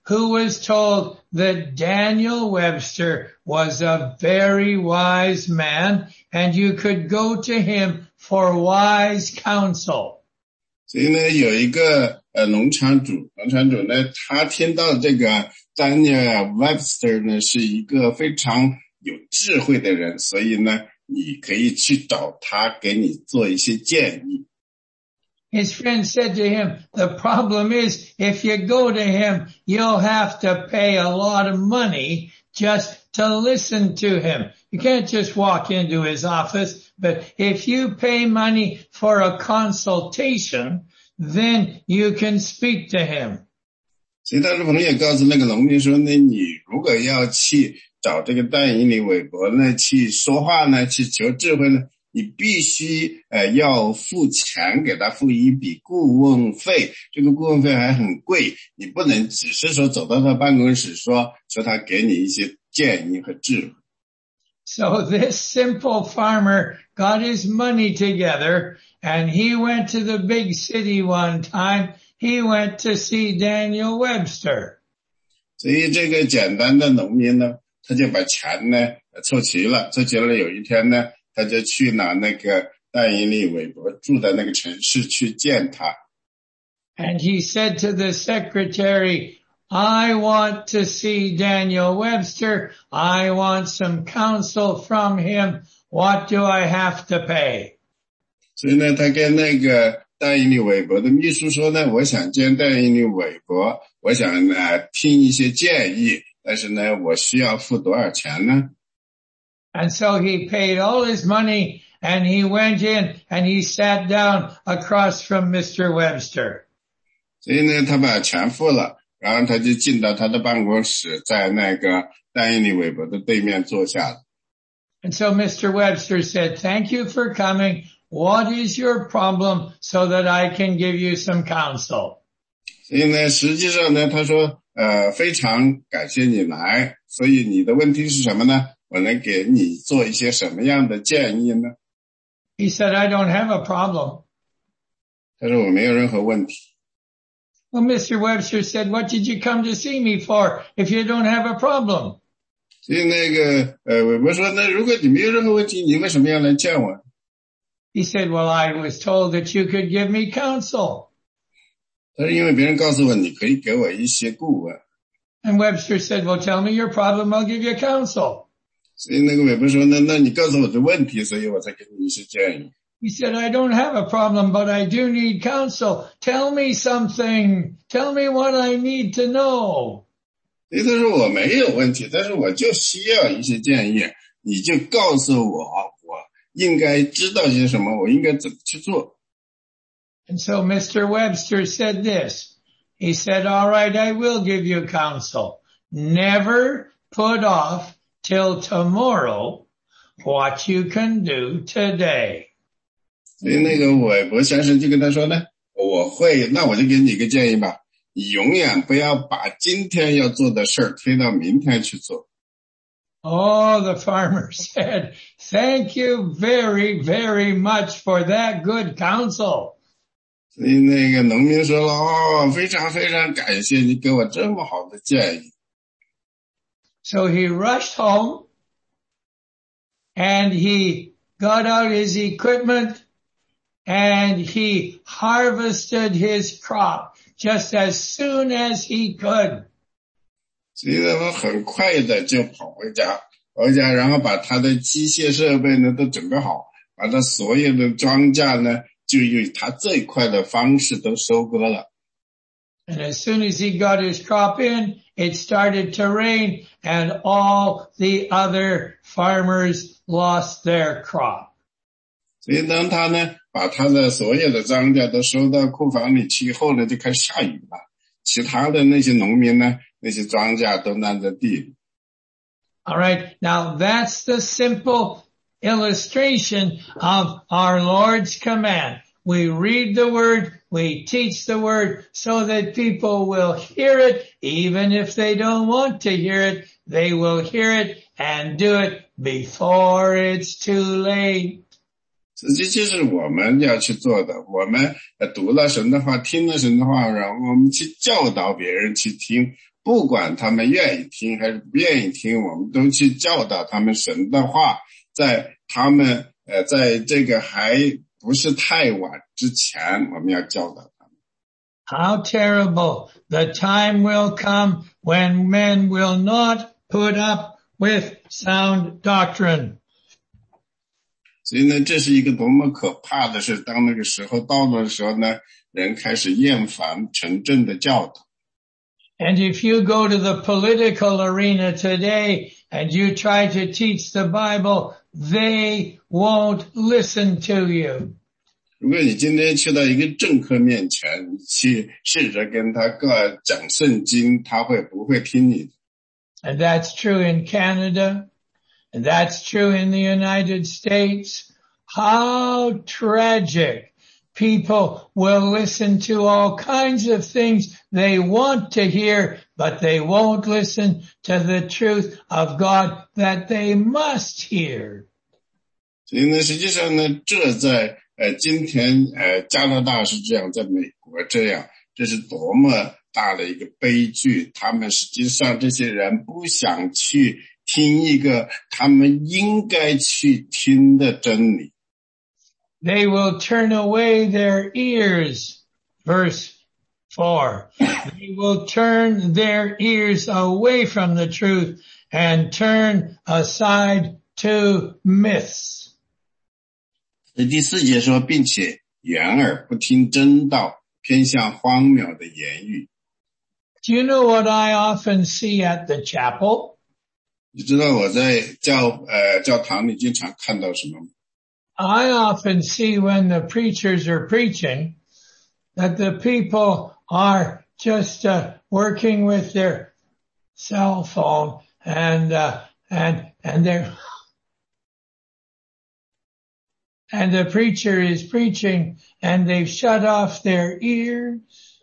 Speaker 3: who was told that Daniel Webster was a very wise man and you could go to him for wise counsel.
Speaker 1: 所以呢，有一个农场主呢，他听到这个 Daniel Webster 呢是一个非常有智慧的人，所以呢，你可以去找他，给你做一些建议。
Speaker 3: His friend said to him, the problem is if you go to him, you'll have to pay a lot of money just to listen to him. You can't just walk into his office, but if you pay money for a consultation, then you can speak to him.
Speaker 1: 所以他的朋友告诉那个农民说呢，你如果要去找这个但以理韦伯呢，去说话呢，去求智慧呢，你必须要付钱给他，付一笔顾问费，这个顾问费还很贵，你不能只是说走到他办公室说他给你一些建议和智慧。
Speaker 3: So this simple farmer got his money together and he went to the big city one time. He went to see Daniel Webster.
Speaker 1: 所以这个简单的农民呢，他就把钱呢凑齐了，有一天呢，他就去拿那个但以理韦伯住的那个城市去见他。
Speaker 3: And he said to the secretary, I want to see Daniel Webster. I want some counsel from him. What do I have to pay?
Speaker 1: 所以呢，他跟那个但以理韦伯的秘书说呢，我想见但以理韦伯，我想听一些建议，但是呢，我需要付多少钱呢？
Speaker 3: And so he paid all his money and he went in and he sat down across from Mr. Webster.
Speaker 1: 所以呢，他把钱付了，然后他就进到他的办公室，在那个但以理韦伯的对面坐下了。
Speaker 3: And so Mr. Webster said, thank you for coming. What is your problem so that I can give you some counsel?
Speaker 1: 所以呢，实际上呢，他说，非常感谢你来，所以你的问题是什么呢？我能给你做一些什么样的建议呢？
Speaker 3: He said, I don't have a problem.
Speaker 1: 他说我没有任何问题。
Speaker 3: Well, Mr. Webster said, what did you come to see me for if you don't have a problem?
Speaker 1: 所以那个韦伯说，那如果你没有任何问题，你为什么要来见我？
Speaker 3: He said, well, I was told that you could give me counsel.
Speaker 1: 他说因为别人告诉我你可以给我一些顾问。
Speaker 3: And Webster said, well, tell me your problem, I'll give you counsel.
Speaker 1: 所以那个韦伯说，那你告诉我的问题，所以我才给你一些建议。
Speaker 3: He said, I don't have a problem, but I do need counsel. Tell me something. Tell me what I need to know.
Speaker 1: 所以他说我没有问题，但是我就需要一些建议，你就告诉我，我应该知道些什么，我应该怎么去做。
Speaker 3: And so Mr. Webster said this. He said, all right, I will give you counsel. Never put off till tomorrow what you can do today.
Speaker 1: 所以那个韦伯先生就跟他说呢，那我就给你一个建议吧，你永远不要把今天要做的事儿推到明天去做。
Speaker 3: Oh, the farmer said, thank you very, very much for that good counsel.
Speaker 1: 所以那个农民说了，非常非常感谢你给我这么好的建议。
Speaker 3: So he rushed home and he got out his equipment and he harvested his crop just as soon as he could.
Speaker 1: 所以他很快的就跑回家，然后把他的机械设备呢都准备好，把他所有的庄稼呢就用他最快的方式都收割了。
Speaker 3: And as soon as he got his crop in, it started to rain and all the other farmers lost their crop.
Speaker 1: 所以当他呢把他的所有的庄稼都收到库房里去以后呢，就开始下雨了，其他的那些农民呢，那些庄稼都烂在地里。
Speaker 3: All right. Now that's the simple illustration of our Lord's command. We read the word, we teach the word so that people will hear it. Even if they don't want to hear it, they will hear it and do it before it's too late.
Speaker 1: 这就是我们要去做的，我们读了神的话，听了神的话，然后我们去教导别人去听， 不管他们愿意听还是不愿意听，我们都去教导他们神的话，在他们在这个还不是太晚之前，我们要教导他们。
Speaker 3: How terrible the time will come when men will not put up with sound doctrine.
Speaker 1: 所以呢，这是一个多么可怕的事，当那个时候到了的时候呢，人开始厌烦纯正的教导。
Speaker 3: And if you go to the political arena today and you try to teach the Bible, they won't listen to you.
Speaker 1: 如果你今天去到一个政客面前，去试着跟他讲圣经，他会不会听你的？
Speaker 3: And that's true in Canada. And that's true in the United States. How tragic. People will listen to all kinds of things they want to hear, but they won't listen to the truth of God that they must hear.
Speaker 1: 所以呢，实际上呢，这在今天加拿大是这样，在美国这样，这是多么大的一个悲剧。他们实际上这些人不想去听一个他们应该去听的真理。
Speaker 3: They will turn away their ears. Verse 4. They will turn their ears away from the truth and turn aside to myths.
Speaker 1: 第4节说，并且掩耳不听真道，偏向荒谬的言语。
Speaker 3: Do you know what I often see at the chapel?
Speaker 1: 你知道我在教堂里经常看到什么吗？
Speaker 3: I often see when the preachers are preaching that the people are just working with their cell phone and the preacher is preaching and they've shut off their ears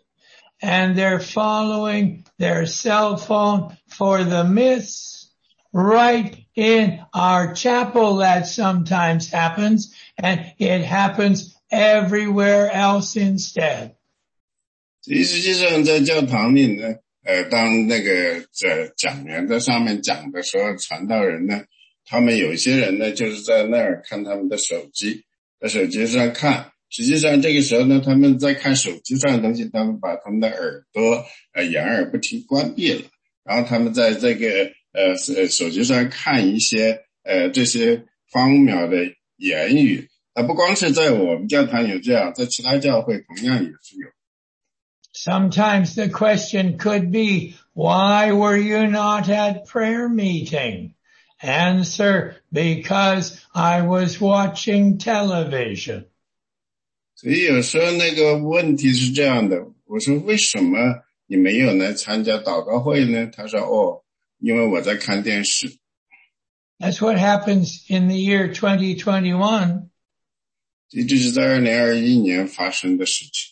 Speaker 3: and they're following their cell phone for the myths. Right in our chapel that sometimes happens, and it happens everywhere else instead.
Speaker 1: 实际上在教堂里呢，当那个讲员在上面讲的时候，传道人呢，他们有些人呢就是在那儿看他们的手机，在手机上看。实际上这个时候呢，他们在看手机上的东西，他们把他们的耳朵掩耳不听关闭了，然后他们在这个手机上看一些这些荒谬的言语。不光是在我们教堂有这样，在其他教会同样也是有。
Speaker 3: Sometimes the question could be, why were you not at prayer meeting? Answer, because I was watching television.
Speaker 1: 所以有时候那个问题是这样的，我说为什么你没有来参加祷告会呢？他说因为我在看电视。
Speaker 3: That's what happens in the year 2021.
Speaker 1: 这是在2021年发生的事情。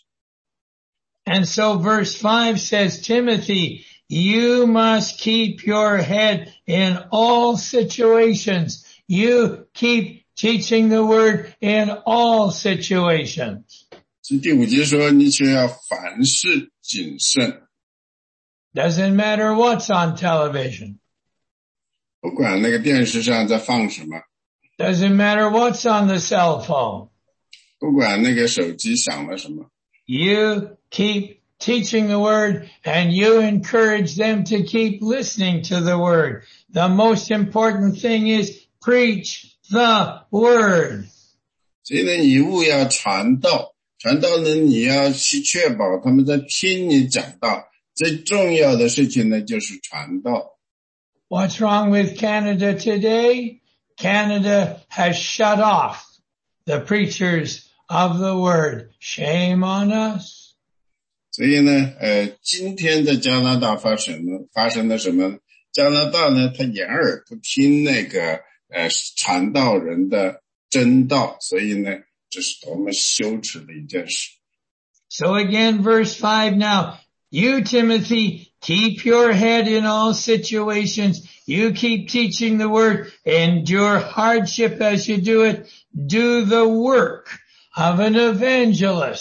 Speaker 3: And so verse 5 says, Timothy, you must keep your head in all situations. You keep teaching the word in all situations.
Speaker 1: 第5节说，你却要凡事谨慎。
Speaker 3: Doesn't matter what's on television.
Speaker 1: 不管那个电视上在放什么。
Speaker 3: Doesn't matter what's on the cell phone.
Speaker 1: 不管那个手机响了什么。
Speaker 3: You keep teaching the word and you encourage them to keep listening to the word. The most important thing is preach the word.
Speaker 1: 所以呢，你务要传道，传道呢，你要去确保他们在听你讲道。最重要的事情呢，就是传道。
Speaker 3: What's wrong with Canada today? Canada has shut off the preachers of the word. Shame on us.
Speaker 1: 所以呢，今天在加拿大发生了什么？加拿大呢，他掩耳不听那个传道人的真道，所以呢，这是多么羞耻的一件事。
Speaker 3: So again, verse 5 now. You, Timothy, keep your head in all situations. You keep teaching the word. Endure hardship as you do it. Do the work of an evangelist.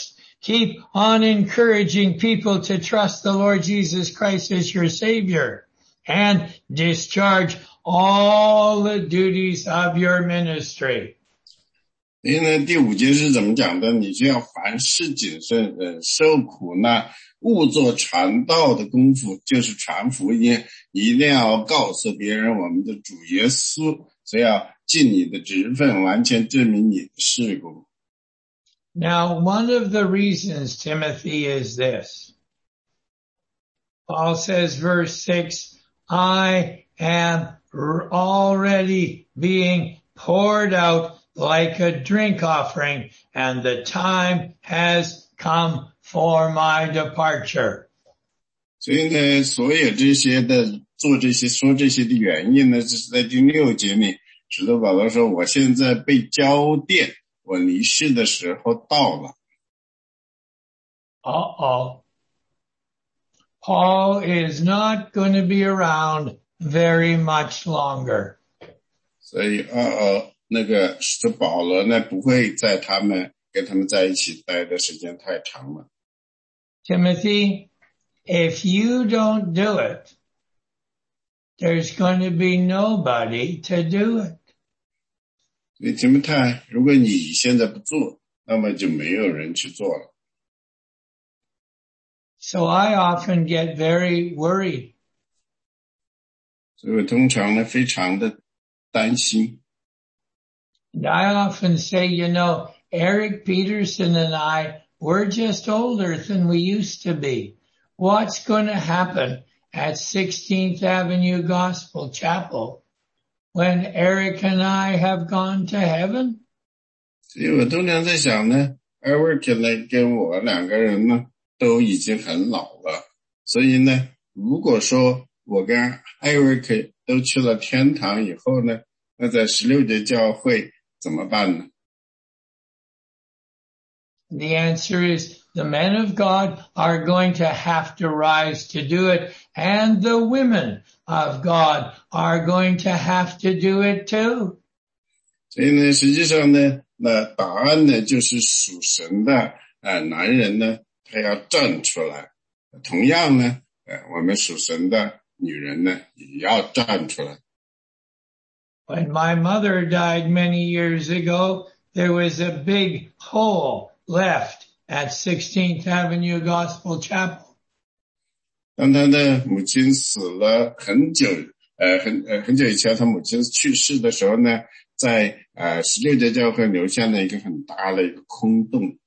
Speaker 3: keep on encouraging people to trust the Lord Jesus Christ as your Savior and discharge all the duties of your ministry.
Speaker 1: 所以呢，第5节是怎么讲的？你就要凡事谨慎，忍受苦难，勿做传道的功夫，就是传福音。你一定要告诉别人我们的主耶稣，所以要尽你的职分，完全证明你的事工。
Speaker 3: Now, one of the reasons, Timothy, is this. Paul says, verse 6, I am already being poured out like a drink offering, and the time has come for my departure.
Speaker 1: 所以呢，所有这些的说这些的原因呢，这是在第6节里，使徒保罗说，我现在被交奠，我离世的时候到了。
Speaker 3: Uh-oh. Paul is not going to be around very much longer.
Speaker 1: 所以那个使徒保罗呢，不会跟他们在一起待的时间太长了。
Speaker 3: Timothy, if you don't do it, there's going to be nobody to do it.
Speaker 1: 所以提摩太，如果你现在不做，那么就没有人去做了。
Speaker 3: So I often get very worried.
Speaker 1: 所以我通常呢，非常的担心。
Speaker 3: And I often say, Eric Peterson and I, we're just older than we used to be. What's going to happen at 16th Avenue Gospel Chapel when Eric and I have gone to heaven?
Speaker 1: 所以我通常在想呢 ，Eric 呢跟我2个人呢都已经很老了，所以呢，如果说我跟 Eric 都去了天堂以后呢，那在16节教会怎么办呢？
Speaker 3: The answer is the men of God are going to have to rise to do it, and the women of God are going to have to do it too.
Speaker 1: 所以呢，实际上呢，那答案呢就是属神的男人呢，他要站出来。同样呢，我们属神的女人呢，也要站出来。
Speaker 3: When my mother died many years ago, there was a big hole left at 16th Avenue Gospel Chapel.
Speaker 1: 当他的母亲死了很久，很久以前，他母亲去世的时候呢，在16节教会留下了一个很大的一个空洞。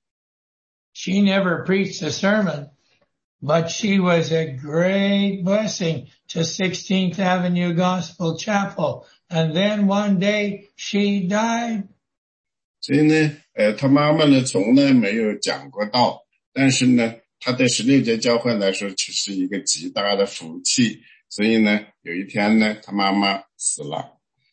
Speaker 3: She never preached a sermon, but she was a great blessing to 16th Avenue Gospel Chapel. And then one day she died.
Speaker 1: 所以呢，他妈妈呢从来没有讲过道，但是呢，他对16节教会来说只是一个极大的福气。所以呢，有一天呢，他妈妈死了。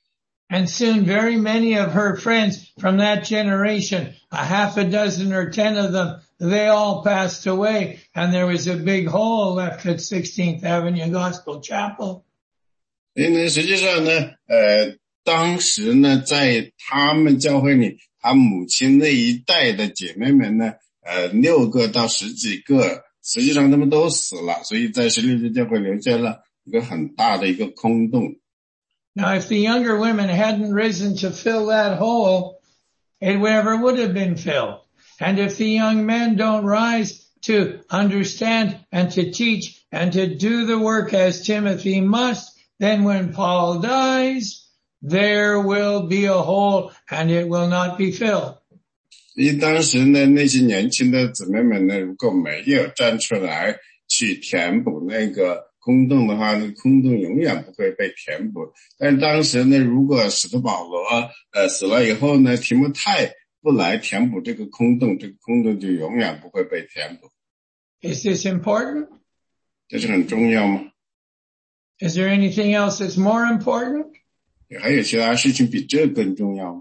Speaker 3: And soon very many of her friends from that generation, a half a dozen or 10 of them, they all passed away, and there was a big hole left at 16th Avenue Gospel Chapel.
Speaker 1: 所以呢，实际上呢，当时呢，在他们教会里，他母亲那一代的姐妹们呢，6个到10几个，实际上他们都死了，所以在16节教会留下了一个很大的一个空洞。
Speaker 3: Now, if the younger women hadn't risen to fill that hole, it never would have been filled. And if the young men don't rise to understand and to teach and to do the work as Timothy must, then when Paul dies, there will be a hole and it will not be filled.
Speaker 1: 所以当时呢，那些年轻的姊妹们呢，如果没有站出来去填补那个空洞的话，那个空洞永远不会被填补。但是当时呢，如果使徒保罗死了以后呢，提摩太不来填补这个空洞，这个空洞就永远不会被填补。
Speaker 3: Is this important?
Speaker 1: 这是很重要吗？
Speaker 3: Is there anything else that's more important?
Speaker 1: 还有其他事情比这更重要吗？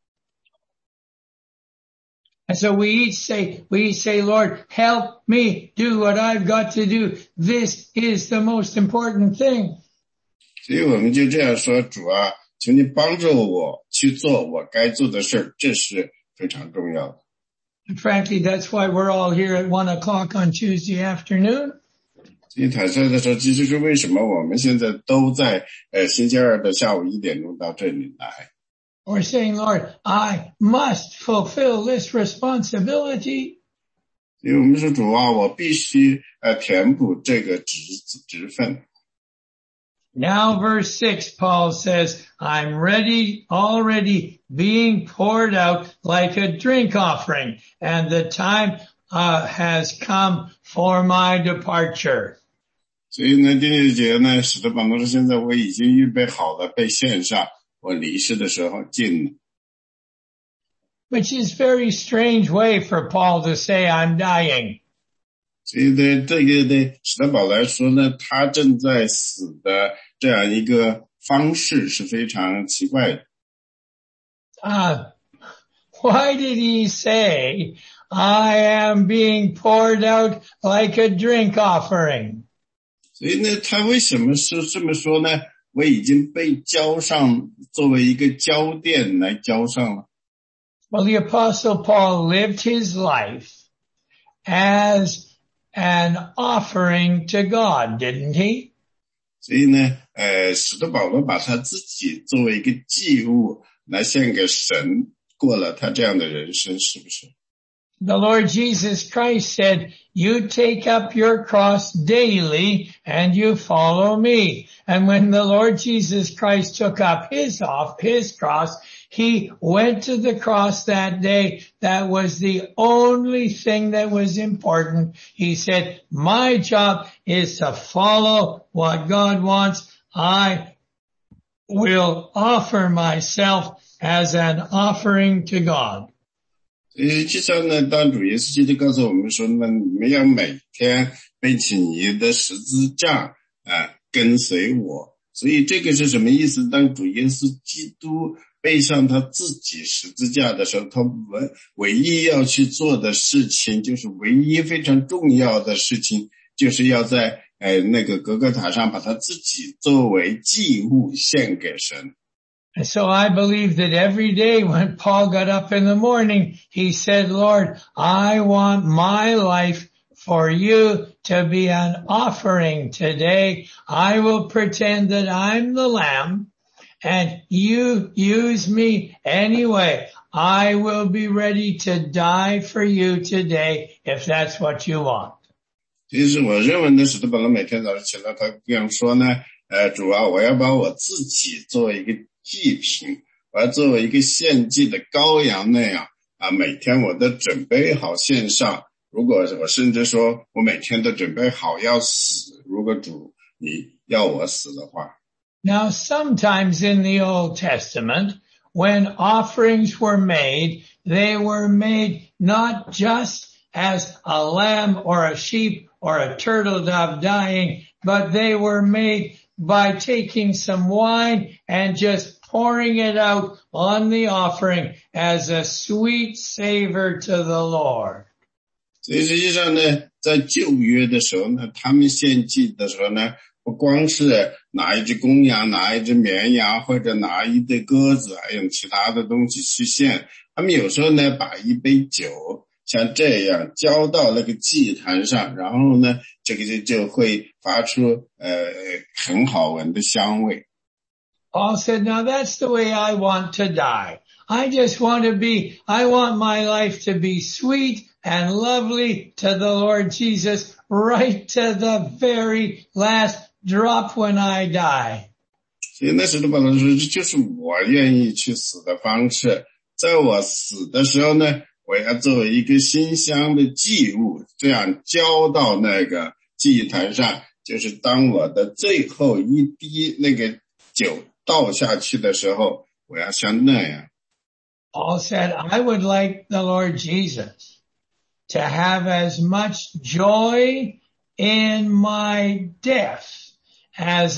Speaker 3: And so we each say, Lord, help me do what I've got to do. This is the most important thing.
Speaker 1: 所以我们就这样说，主啊，求你帮助我去做我该做的事，这是非常重要的。
Speaker 3: And frankly, that's why we're all here at 1 o'clock on Tuesday afternoon.
Speaker 1: 所以坦率的说，这就是为什么我们现在都在星期二的下午1点钟到这里来。
Speaker 3: We're saying, Lord, I must fulfill this responsibility.
Speaker 1: 因为我们说主啊，我必须填补这个职分。
Speaker 3: Now verse 6, Paul says, I'm ready, already being poured out like a drink offering, and the time has come for my departure.
Speaker 1: 所以呢，第6节呢，使徒保罗说，现在我已经预备好了，被献上，我离世的时候近了。
Speaker 3: Which is very strange way for Paul to say, I'm dying.
Speaker 1: 所以呢，这个对使徒保罗来说呢，他正在死的这样一个方式是非常奇怪的。
Speaker 3: Why did he say, I am being poured out like a drink offering?
Speaker 1: 所以呢，他为什么是这么说呢？我已经被浇上，作为一个浇奠来浇上了。
Speaker 3: Well, the Apostle Paul lived his life as an offering to God, didn't he?
Speaker 1: 所以呢，使徒保罗把他自己作为一个祭物来献给神，过了他这样的人生，是不是？
Speaker 3: The Lord Jesus Christ said, you take up your cross daily and you follow me. And when the Lord Jesus Christ took up his cross, he went to the cross that day. That was the only thing that was important. He said, my job is to follow what God wants. I will offer myself as an offering to God.
Speaker 1: 实际上呢，当主耶稣基督告诉我们说呢，你们要每天背起你的十字架跟随我。所以这个是什么意思？当主耶稣基督背上他自己十字架的时候，他唯一要去做的事情，就是唯一非常重要的事情，就是要在那个革各塔上把他自己作为祭物献给神。
Speaker 3: And so I believe that every day when Paul got up in the morning, he said, Lord, I want my life for you to be an offering today. I will pretend that I'm the lamb and you use me anyway. I will be ready to die for you today if that's what you want.
Speaker 1: 其实我认为呢，使徒保罗每天早上起来，他这样说呢，主啊，我要把我自己作为一个祭品，我要作为一个献祭的羔羊那样每天我都准备好献上。如果我甚至说我每天都准备好要死，如果主你要我死的话。
Speaker 3: Now sometimes in the Old Testament, when offerings were made, they were made not just as a lamb or a sheep or a turtle dove dying, but they were made by taking some wine and just pouring it out on the offering as a sweet savor to the Lord.
Speaker 1: 所以实际上呢，在旧约的时候呢，他们献祭的时候呢，不光是拿一只公羊，拿一只绵羊，或者拿一对鸽子，还有其他的东西去献。他们有时候呢，把一杯酒像这样浇到那个祭坛上，然后呢，这个就会发出很好闻的香味。
Speaker 3: Paul said, now that's the way I want to die. I want my life to be sweet and lovely to the Lord Jesus right to the very last drop when I die.
Speaker 1: 所以那时候保罗说，这就是我愿意去死的方式。在我死的时候呢，我要作为一个馨香的祭物，这样浇到那个祭坛上，就是当我的最后一滴那个酒倒下去的时候，我要像那样。
Speaker 3: Paul said, I would like the Lord Jesus to have as much joy in my death as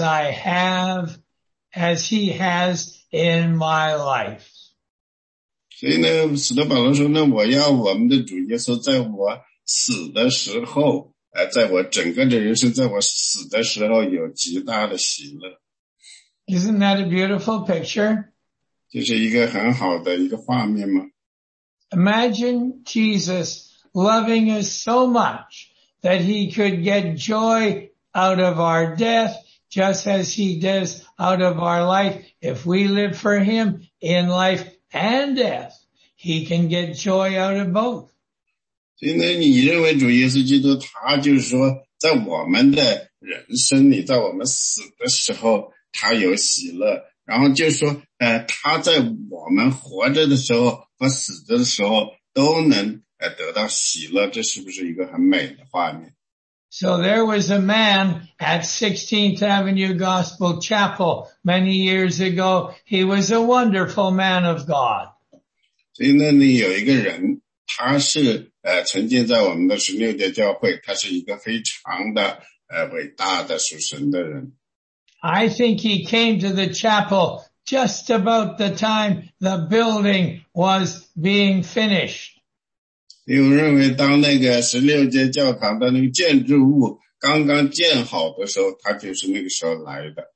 Speaker 3: he has in my life.
Speaker 1: 所以呢，使徒保罗说呢，我要我们的主耶稣在我死的时候，在我整个的人生，在我死的时候有极大的喜乐。
Speaker 3: Isn't that a beautiful picture?
Speaker 1: 这是一个很好的一个画面吗？
Speaker 3: Imagine Jesus loving us so much that he could get joy out of our death just as he does out of our life. If we live for him in life and death, he can get joy out of both.
Speaker 1: 所以呢，你认为主耶稣基督他就是说在我们的人生里，在我们死的时候他有喜乐，然后就是说他在我们活着的时候和死着的时候都能得到喜乐，这是不是一个很美的画面？
Speaker 3: So there was a man at 16th Avenue Gospel Chapel many years ago. He was a wonderful man of God.
Speaker 1: 所以那里有一个人，他是曾经在我们的16节教会，他是一个非常的伟大的属神的人。
Speaker 3: I think he came to the chapel just about the time the building was being finished.
Speaker 1: 因为我认为当那个16节教堂的那个建筑物刚刚建好的时候，他就是那个时候来的。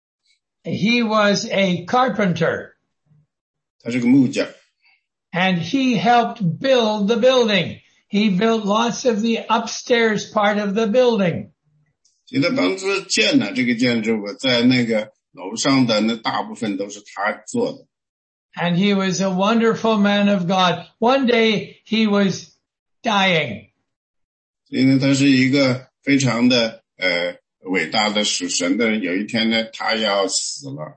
Speaker 3: He was a carpenter.
Speaker 1: 他是个木匠。
Speaker 3: And he helped build the building. He built lots of the upstairs part of the building.
Speaker 1: 其实他帮助建了这个建筑物，在那个楼上的那大部分都是他做的。
Speaker 3: And he was a wonderful man of God. One day he was dying.
Speaker 1: 因为他是一个非常的伟大的属神的人，有一天呢他要死了。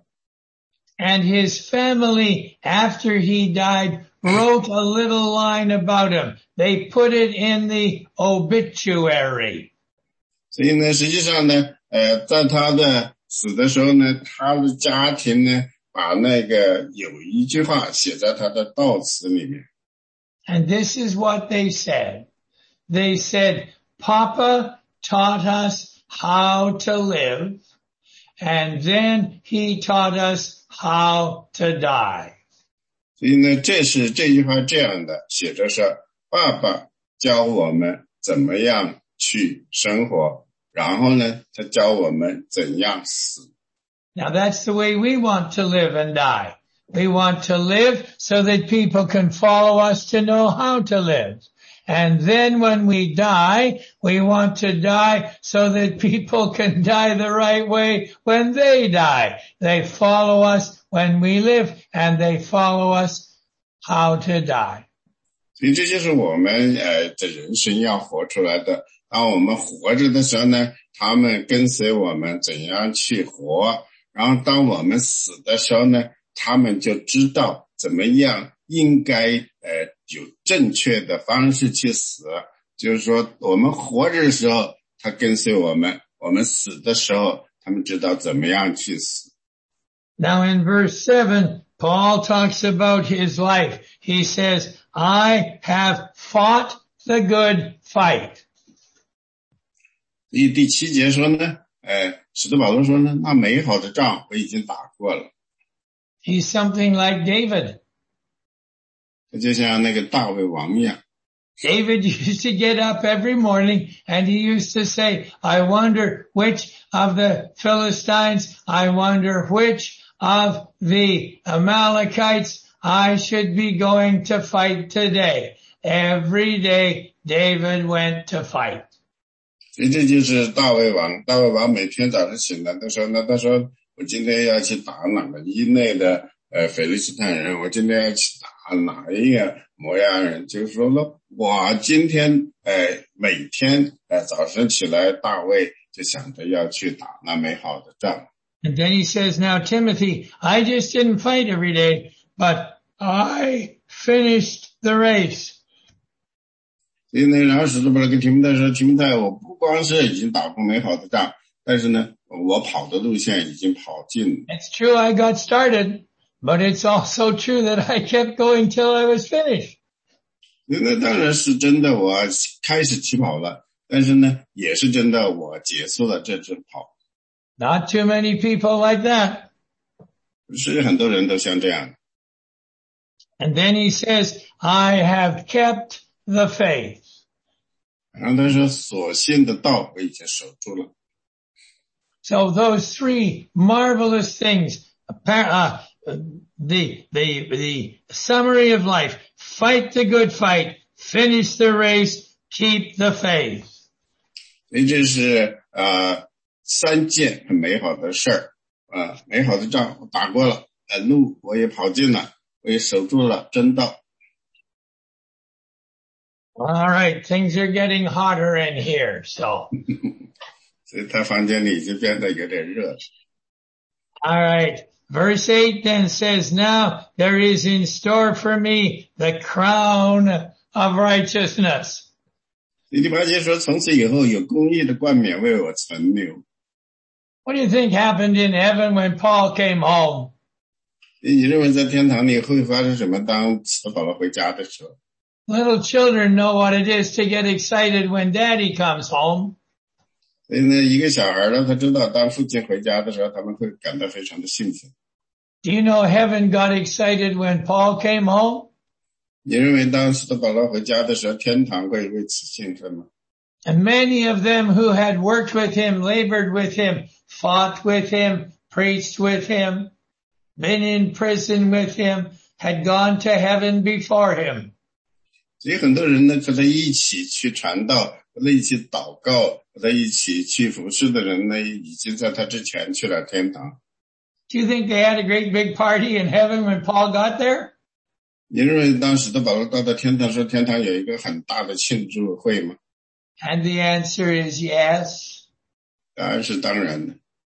Speaker 3: And his family, after he died, wrote a little line about him. They put it in the obituary.
Speaker 1: 所以呢，实际上呢，在他的死的时候呢，他的家庭呢，把那个有一句话写在他的悼词里面。
Speaker 3: And this is what they said. They said, Papa taught us how to live, and then he taught us how to die.
Speaker 1: 所以呢，这句话这样的写着说，爸爸教我们怎么样去生活，然后呢，他教我们怎样死。
Speaker 3: Now that's the way we want to live and die. We want to live so that people can follow us to know how to live. And then when we die, we want to die so that people can die the right way when they die. They follow us when we live and they follow us how to die.
Speaker 1: 所以这就是我们这人生要活出来的。当我们活着的时候呢，他们跟随我们怎样去活，然后当我们死的时候呢，他们就知道怎么样应该有正确的方式去死。就是说我们活着的时候他跟随我们，我们死的时候他们知道怎么样去死。
Speaker 3: Now in verse 7, Paul talks about his life. He says, I have fought the good fight.
Speaker 1: 第7节说呢，使徒保罗说呢，那美好的仗我已经打过了。
Speaker 3: He's something like David.
Speaker 1: 他就像那个大卫王一样。
Speaker 3: David used to get up every morning and he used to say, I wonder which of the Philistines, I wonder which of the Amalekites I should be going to fight today. Every day David went to fight.
Speaker 1: 所以这就是大卫王。大卫王每天早上醒来的时候呢，他说我今天要去打哪个一类的腓利斯坦人，我今天要去打哪一个摩押人，就是说了我今天每天早上起来，大卫就想着要去打那美好的仗。
Speaker 3: And then he says, now Timothy, I just didn't fight every day, but I finished the race.
Speaker 1: 所以呢，然后使徒保罗跟提摩太说，提摩太，我不光是已经打过美好的仗，但是呢，我跑的路线已经跑尽了。
Speaker 3: It's true I got started, but it's also true that I kept going till I was finished.
Speaker 1: 那当然是真的，我开始起跑了，但是呢，也是真的，我结束了这支跑。
Speaker 3: Not too many people like that.
Speaker 1: 不是很多人都像这样。
Speaker 3: And then he says, I have kept the faith.
Speaker 1: 然后他说，所信的道我已经守住了。
Speaker 3: So those three marvelous things, the summary of life. Fight the good fight, finish the race, keep the faith.
Speaker 1: 所以这是3件很美好的事儿美好的仗我打过了，路我也跑尽了，我也守住了真道。
Speaker 3: All right, things are getting hotter in here, so.
Speaker 1: 所以他房间里已经变得有点热了。
Speaker 3: All right. Verse 8 then says, now there is in store for me the crown of righteousness.
Speaker 1: 第8节说，从此以后有公义的冠冕为我存留。
Speaker 3: What do you think happened in heaven when Paul came home?
Speaker 1: 你认为在天堂里会发生什么？当使徒保罗回家的时候？
Speaker 3: Little children know what it is to get excited when daddy comes home.
Speaker 1: 所以呢，一个小孩呢，他知道当父亲回家的时候，他们会感到非常的兴奋。
Speaker 3: Do you know heaven got excited when Paul came home?
Speaker 1: 你认为当使徒保罗回家的时候，天堂会为此兴奋吗？
Speaker 3: And many of them who had worked with him, labored with him, fought with him, preached with him, been in prison with him, had gone to heaven before him.
Speaker 1: 所以很多人呢，和他一起去传道，和他一起祷告，和他一起去服侍的人呢，已经在他之前去了天堂。
Speaker 3: Do you think they had a great big party in heaven when Paul got there?
Speaker 1: 你认为当时的保罗到天堂时，天堂有一个很大的庆祝会吗？
Speaker 3: And the answer is yes.
Speaker 1: 答案是当然的。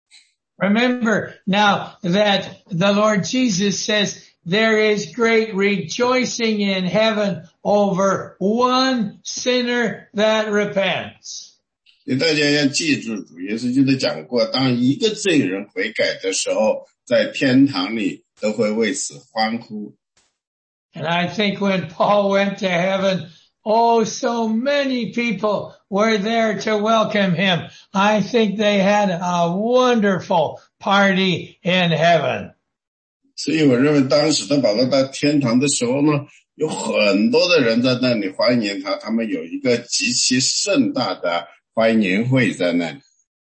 Speaker 3: Remember now that the Lord Jesus says there is great rejoicing in heaven over one sinner that repents.
Speaker 1: 大家要记住，主耶稣基督讲过，当一个罪人悔改的时候，在天堂里都会为此欢呼。
Speaker 3: And I think when Paul went to heaven, oh, so many people were there to welcome him. I think they had a wonderful party in heaven.
Speaker 1: 所以我认为当时的保罗到天堂的时候呢，有很多的人在那里欢迎他，他们有一个极其盛大的欢迎会在那里。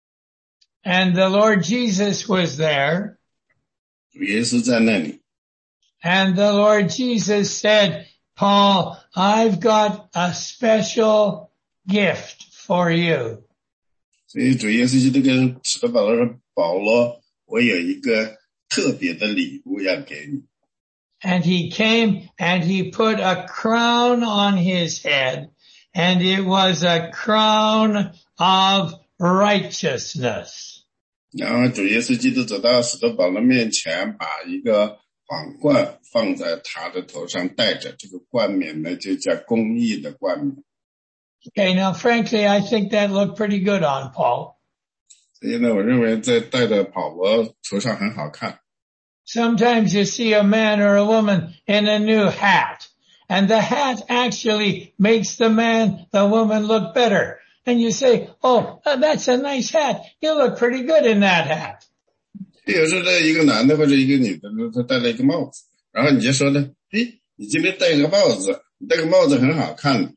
Speaker 3: And the Lord Jesus was there.
Speaker 1: 主耶稣在那里。
Speaker 3: And the Lord Jesus said, Paul, I've got a special gift for you.
Speaker 1: 所以主耶稣基督跟使徒保罗说，保罗，我有一个特别的礼物要给你。
Speaker 3: And he came and he put a crown on his head, and it was a crown of righteousness.
Speaker 1: 然后主耶稣基督走到使徒保罗面前，把一个皇冠放在他的头上，戴着。这个冠冕呢，就叫公义的冠冕。
Speaker 3: Okay, now frankly, I think that looked pretty good on Paul.
Speaker 1: 所以呢，我认为这戴在保罗头上很好看。
Speaker 3: Sometimes you see a man or a woman in a new hat, and the hat actually makes the man, the woman look better. And you say, oh, that's a nice hat. You look pretty good in that hat.
Speaker 1: 有时候呢，一个男的或者一个女的，他戴了一个帽子，然后你就说呢，诶，你今天戴个帽子，你戴个帽子很好看。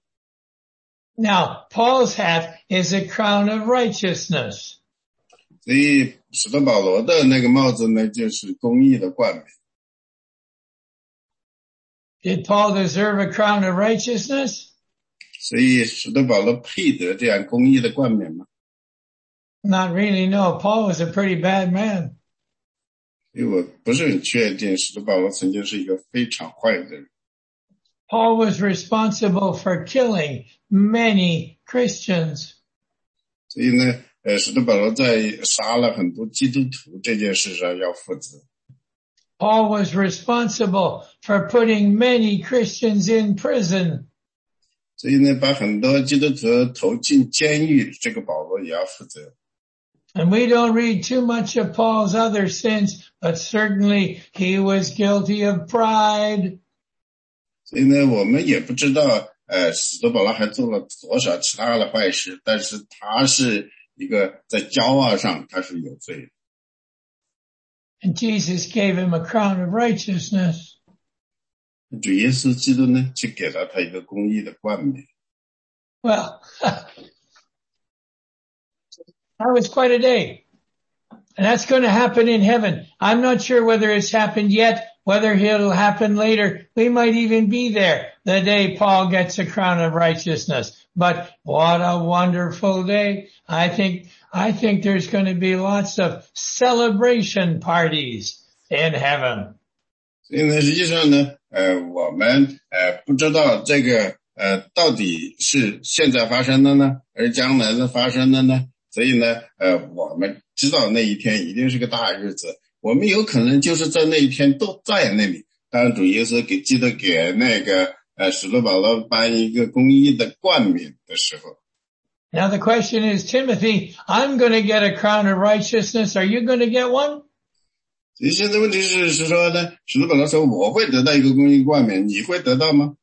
Speaker 3: Now, Paul's hat is a crown of righteousness.
Speaker 1: 所以使徒保罗的那个帽子呢，就是公义的冠冕。
Speaker 3: Did Paul deserve a crown of righteousness?
Speaker 1: 所以使徒保罗配得这样公义的冠冕吗？
Speaker 3: Not really, no. Paul was a pretty bad man.
Speaker 1: 因为我不是很确定，使徒保罗曾经是一个非常坏的人。
Speaker 3: Paul was responsible for killing many Christians.
Speaker 1: 所以呢，使徒保罗在杀了很多基督徒这件事上要负责。
Speaker 3: Paul was responsible for putting many Christians in prison.
Speaker 1: 所以呢，把很多基督徒投进监狱，这个保罗也要负责。
Speaker 3: And we don't read too much of Paul's other sins, but certainly he was guilty of pride.
Speaker 1: 所以呢，我们也不知道，使徒保罗还做了多少其他的坏事，但是他是一个在骄傲上他是有罪的。
Speaker 3: And Jesus gave him a crown of righteousness.
Speaker 1: 主耶稣基督呢，去给了他一个公义的冠冕。
Speaker 3: Well, that was quite a day. And that's going to happen in heaven. I'm not sure whether it's happened yet, whether it'll happen later. We might even be there the day Paul gets a crown of righteousness. But what a wonderful day. I think there's going to be lots of celebration parties in heaven.
Speaker 1: 所以呢，实际上呢，我们不知道这个到底是现在发生的呢，而将来的发生的呢？所以呢，我们知道那一天一定是个大日子，我们有可能就是在那一天都在那里。当主耶稣记得给那个使徒保罗颁一个公义的冠冕的时候。
Speaker 3: Now the question is, Timothy, I'm going to get a crown of righteousness. Are you going to get one?
Speaker 1: 所以现在问题是说呢，使徒保罗说我会得到一个公义冠冕，你会得到吗？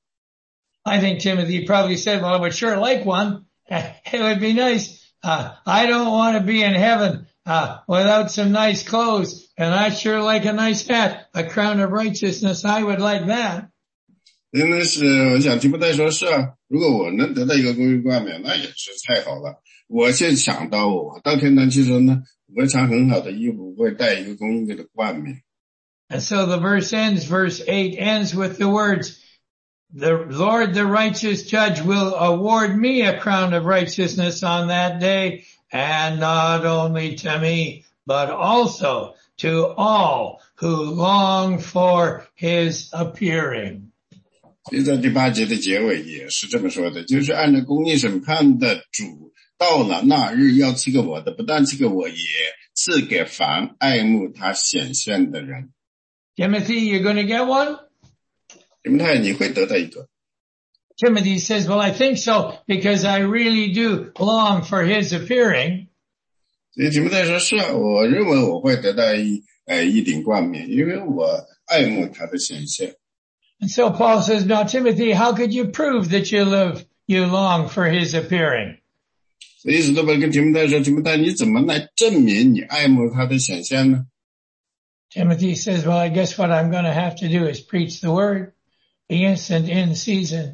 Speaker 3: I think Timothy probably said, well, I would sure like one. It would be nice. I don't want to be in heaven without some nice clothes, and I sure like a nice hat, a crown of righteousness. I would like that.
Speaker 1: 真的是，我想提摩太说是啊，如果我能得到一个公义冠冕，那也是太好了。我现在想到我到天堂去说呢，我会穿很好的衣服，我会带一个公义的冠冕。
Speaker 3: And so the verse 8 ends with the words, the Lord, the righteous judge, will award me a crown of righteousness on that day, and not only to me, but also to all who long for his appearing.
Speaker 1: 所以在第8节的结尾也是这么说的，就是按照公义审判的主到了那日要赐给我的，不但赐给我，也赐给凡爱慕他显现的人。
Speaker 3: Timothy, you're going to get one?
Speaker 1: 提摩太，你会得到一个。
Speaker 3: Timothy says, well, I think so, because I really do long for his appearing.
Speaker 1: 所以提摩太说是啊，我认为我会得到一顶冠冕，因为我爱慕他的显现。
Speaker 3: And so Paul says, now Timothy, how could you prove that you long for his appearing?
Speaker 1: 所以使徒保罗跟提摩太说，提摩太，你怎么来证明你爱慕他的显现呢？
Speaker 3: Timothy says, well, I guess what I'm going to have to do is preach the word, be instant in season,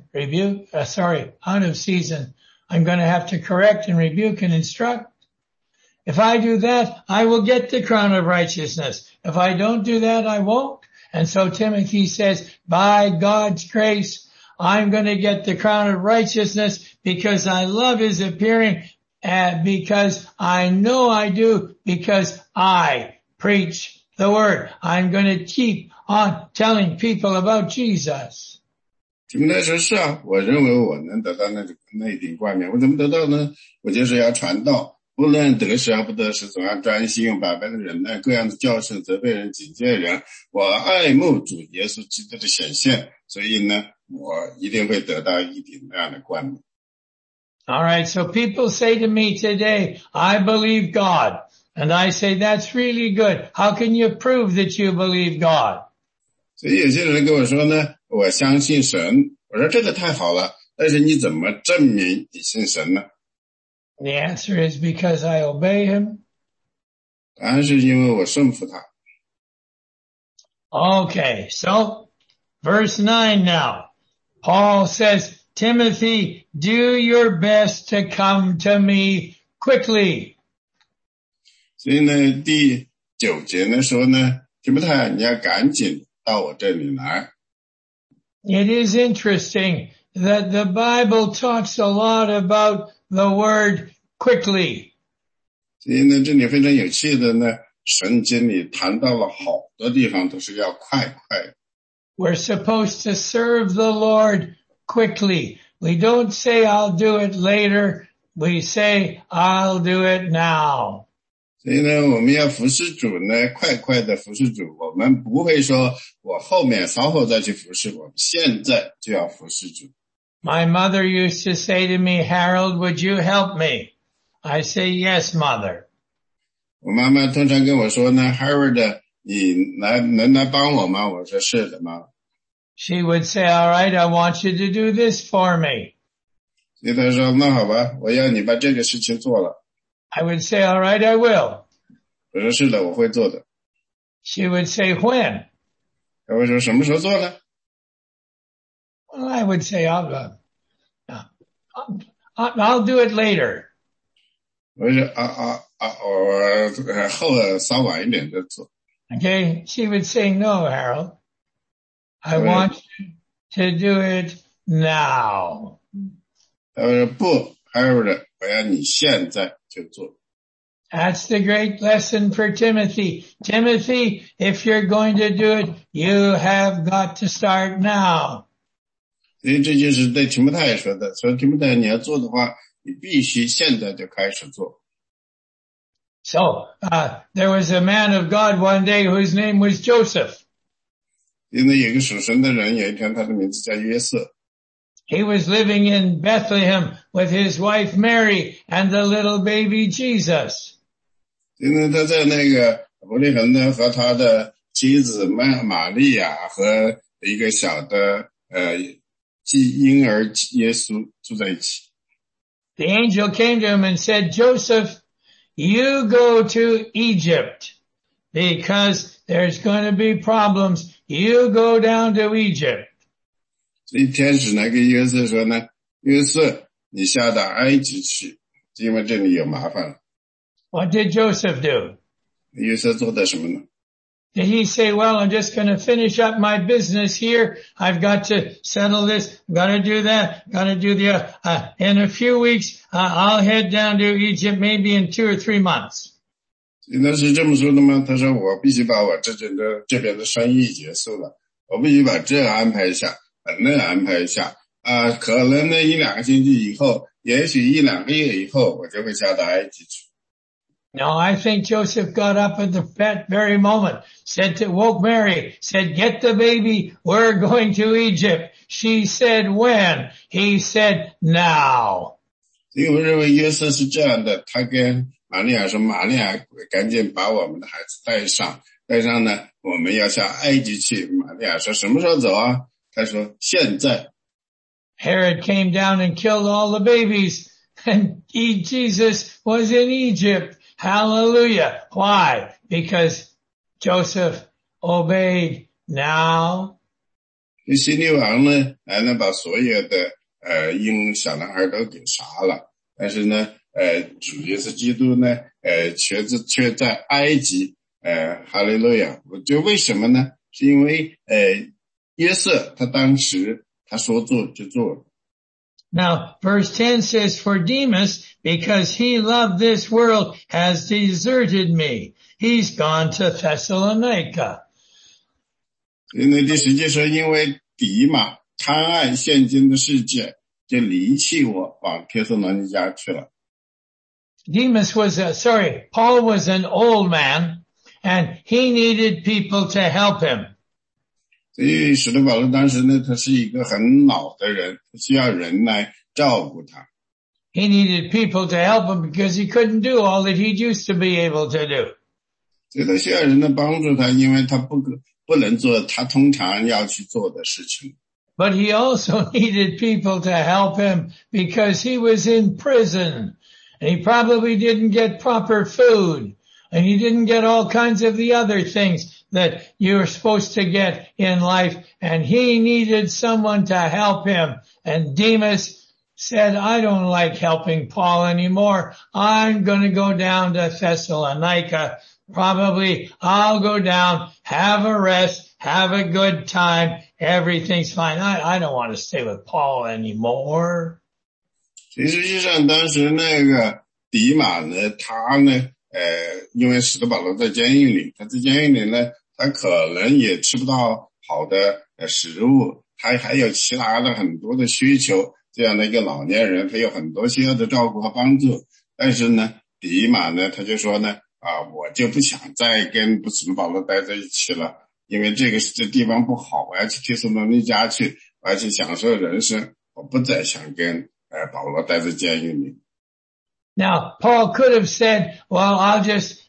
Speaker 3: out of season. I'm going to have to correct and rebuke and instruct. If I do that, I will get the crown of righteousness. If I don't do that, I won't. And so Timothy says, by God's grace, I'm going to get the crown of righteousness because I love his appearing and because I know I do, because I preach the word. I'm going to keep on telling people about Jesus.
Speaker 1: 提摩太说是啊，我认为我能得到那一顶冠冕。我怎么得到呢？我就是要传道，无论得时不得时，总要专心用百般的忍耐，各样的教训，责备人，警戒人。我爱慕主耶稣基督的显现，所以呢，我一定会得到一顶那样的冠冕。
Speaker 3: All right, so people say to me today, I believe God. And I say, that's really good. How can you prove that you believe God?
Speaker 1: 所以有些人跟我说呢，我相信神。我说这个太好了，但是你怎么证明你信神呢？
Speaker 3: The answer is because I obey him.
Speaker 1: 答案是因为我顺服他。
Speaker 3: Okay, so verse 9 now. Paul says, Timothy, do your best to come to me quickly.
Speaker 1: 所以呢，第9节呢说呢，提摩太，你要赶紧到我这里来。
Speaker 3: It is interesting that the Bible talks a lot about the word quickly.
Speaker 1: 所以呢，这里非常有趣的呢，圣经里谈到了好多地方都是要快快。
Speaker 3: We're supposed to serve the Lord quickly. We don't say I'll do it later. We say I'll do it now.
Speaker 1: 所以呢，我们要服侍主呢，快快的服侍主。我们不会说我后面稍后再去服侍，我们现在就要服侍主。
Speaker 3: My mother used to say to me, Harold, would you help me? I say, yes, mother.
Speaker 1: 我妈妈通常跟我说呢 ，Harold， 你能来帮我吗？我说是的，妈。
Speaker 3: She would say, all right, I want you to do this for me.
Speaker 1: 所以她说，那好吧，我要你把这个事情做了。
Speaker 3: I would say, all right, I will.
Speaker 1: 我说是的，我会做的。
Speaker 3: She would say, when?
Speaker 1: 她会说什么时候做呢？
Speaker 3: Well, I would say, I'll do it later.
Speaker 1: 我说我稍晚一点再做。
Speaker 3: Okay, she would say, no, Harold, I want you to do it now.
Speaker 1: 不 Harold 我要你现在就做。
Speaker 3: That's the great lesson for Timothy. Timothy, if you're going to do it, you have got to start now.
Speaker 1: 所以这就是对提摩太说的，说提摩太你要做的话，你必须现在就开始做。
Speaker 3: So, there was a man of God one day whose name was Joseph.
Speaker 1: 因为有一个属神的人，有一天他的名字叫约瑟。
Speaker 3: He was living in Bethlehem with his wife Mary and the little baby Jesus.
Speaker 1: 因为他在那个伯利恒呢，和他的妻子玛利亚和一个小的婴儿耶稣住在一起。
Speaker 3: The angel came to him and said, Joseph, you go to Egypt because there's going to be problems. You go down to Egypt.
Speaker 1: 所以天使呢跟约瑟说呢，约瑟你下到埃及去，因为这里有麻烦了。
Speaker 3: What did Joseph do?
Speaker 1: 约瑟做的什么呢？
Speaker 3: Did he say, well, I'm just going to finish up my business here. I've got to settle this. Got to do that. Got to do in a few weeks, I'll head down to Egypt maybe in 2 or 3 months.
Speaker 1: 那是这么说的吗？他说我必须把我这边的生意结束了，我必须把这安排一下，那安排一下。可能呢1-2个星期以后，也许1-2个月以后，我就会下到埃及去。
Speaker 3: No, I think Joseph got up at that very moment, woke Mary, said, get the baby, we're going to Egypt. She said, when? He said, now.
Speaker 1: 因为我认为约瑟是这样的，他跟玛利亚说，玛利亚赶紧把我们的孩子带上呢，我们要下埃及去。玛利亚说什么时候走啊？他说现在。
Speaker 3: Herod came down and killed all the babies, and Jesus was in Egypt. Hallelujah. Why? Because Joseph obeyed now.
Speaker 1: 希律王呢，把所有的小男孩都给杀了，但是呢，主耶稣基督呢，却在埃及，哈利路亚。就为什么呢？是因为约瑟他当时他说做就做了。
Speaker 3: Now, verse 10 says, for Demas, because he loved this world, has deserted me. He's gone to Thessalonica.
Speaker 1: 因为第10节说，因为迪马贪爱现今的世界，就离弃我，往帖撒罗尼迦去了。
Speaker 3: Paul was an old man, and he needed people to help him.
Speaker 1: 所以使徒保罗当时呢，他是一个很老的人，需要人来照顾他。
Speaker 3: He needed people to help him because he couldn't do all that he used to be able to do.
Speaker 1: 所以他需要人的帮助他，因为他不能做他通常要去做的事情。
Speaker 3: But he also needed people to help him because he was in prison, and he probably didn't get proper food, and he didn't get all kinds of the other things that you're supposed to get in life, and he needed someone to help him. And Demas said, I don't like helping Paul anymore. I'm going to go down to Thessalonica. Probably I'll go down, have a rest, have a good time. Everything's fine. I don't want to stay with Paul anymore.
Speaker 1: 其实上当时那个迪马呢，他呢因为使徒保罗在监狱里，他在监狱里呢，他可能也吃不到好的食物，他还有其他的很多的需求，这样的一个老年人，他有很多需要的照顾和帮助。但是呢，迪马呢，他就说呢，我就不想再跟使徒保罗待在一起了，因为这地方不好，我要去帖撒罗尼迦去，我要去享受人生，我不再想跟保罗待在监狱里。
Speaker 3: Now, Paul could have said, well, I'll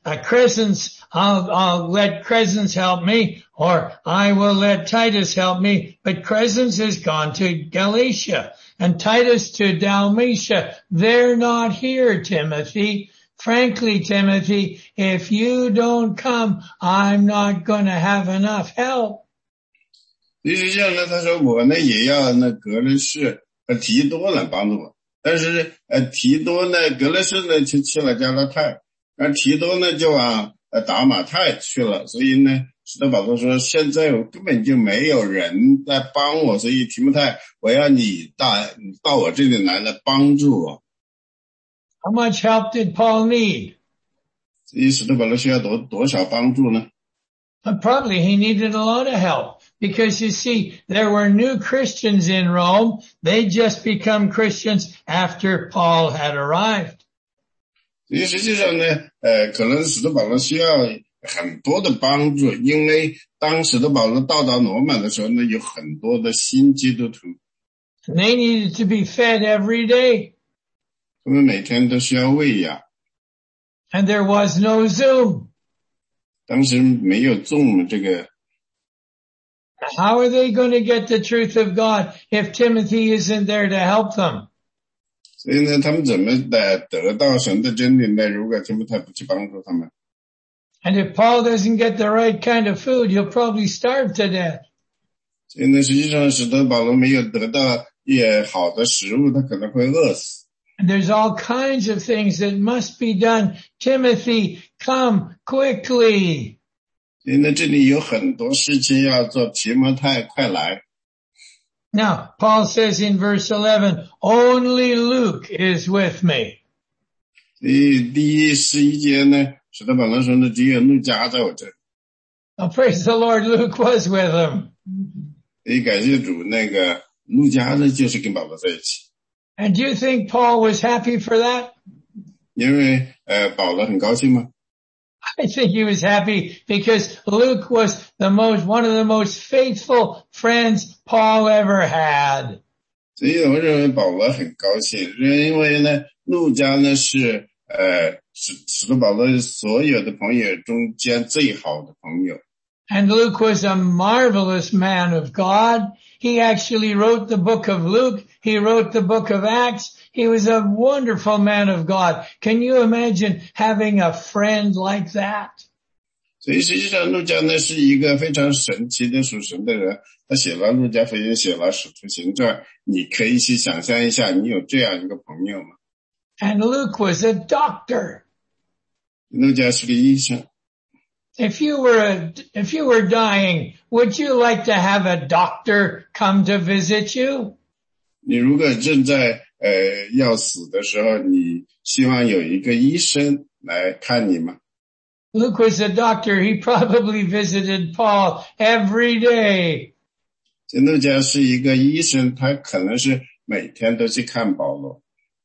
Speaker 3: let Crescens help me, or I will let Titus help me, but Crescens has gone to Galatia, and Titus to Dalmatia. They're not here, Timothy. Frankly, Timothy, if you don't come, I'm not going to have enough help.
Speaker 1: 实际上呢，他说我呢也要格勒士和提多来帮助我。但是提多呢，格勒士呢去了加拉太， 而提多呢就往达马太去了，所以呢使徒保罗说现在我根本就没有人在帮我，所以提摩太我要你到我这里来帮助我。
Speaker 3: How much help did Paul need?
Speaker 1: 所以使徒保罗需要多少帮助呢？
Speaker 3: Probably he needed a lot of help because you see there were new Christians in Rome. They just become Christians after Paul had arrived.
Speaker 1: 所以实际上呢可能使徒保罗需要很多的帮助，因为当使徒保罗到达罗马的时候呢，有很多的新基督徒。
Speaker 3: They needed to be fed every day.
Speaker 1: 他们每天都需要喂养。
Speaker 3: And there was no Zoom.
Speaker 1: 当时没有 Zoom 这个。
Speaker 3: How are they going to get the truth of God if Timothy isn't there to help them?
Speaker 1: 所以呢，他们怎么得到神的真理呢？如果提摩太不去帮助他们。
Speaker 3: And if Paul doesn't get the right kind of food, he'll probably starve to death.
Speaker 1: 所以呢，实际上使得保罗没有得到也好的食物，他可能会饿死。
Speaker 3: And there's all kinds of things that must be done. Timothy, come quickly.
Speaker 1: 所以呢，这里有很多事情要做，提摩太快来。
Speaker 3: Now, Paul says in verse 11, only Luke is with me.
Speaker 1: 所以第11节呢，使得保罗说呢，只有路加在我这里。
Speaker 3: Oh, praise the Lord, Luke was with him.
Speaker 1: 所以感谢主，那个路加呢，就是跟保罗在一起。
Speaker 3: And do you think Paul was happy for that?
Speaker 1: 因为保罗很高兴吗？
Speaker 3: I think he was happy because Luke was one of the most faithful friends Paul ever had.
Speaker 1: 所以我认为保罗很高兴，因为呢，路加呢是使徒保罗所有的朋友中间最好的朋友。
Speaker 3: And Luke was a marvelous man of God. He actually wrote the book of Luke. He wrote the book of Acts. He was a wonderful man of God. Can you imagine having a friend like that?
Speaker 1: 所以实际上路加呢是一个非常神奇的属神的人，他写了路加福音，写了使徒行传，你可以去想象一下，你有这样一个朋友吗？
Speaker 3: And Luke was a doctor.
Speaker 1: 路加是个医生。
Speaker 3: If you were dying, would you like to have a doctor come to visit you?
Speaker 1: 你如果正在要死的时候，你希望有一个医生来看你吗？
Speaker 3: Luke was a doctor. He probably visited Paul every day.
Speaker 1: 路加是一个医生，他可能是每天都去看保罗。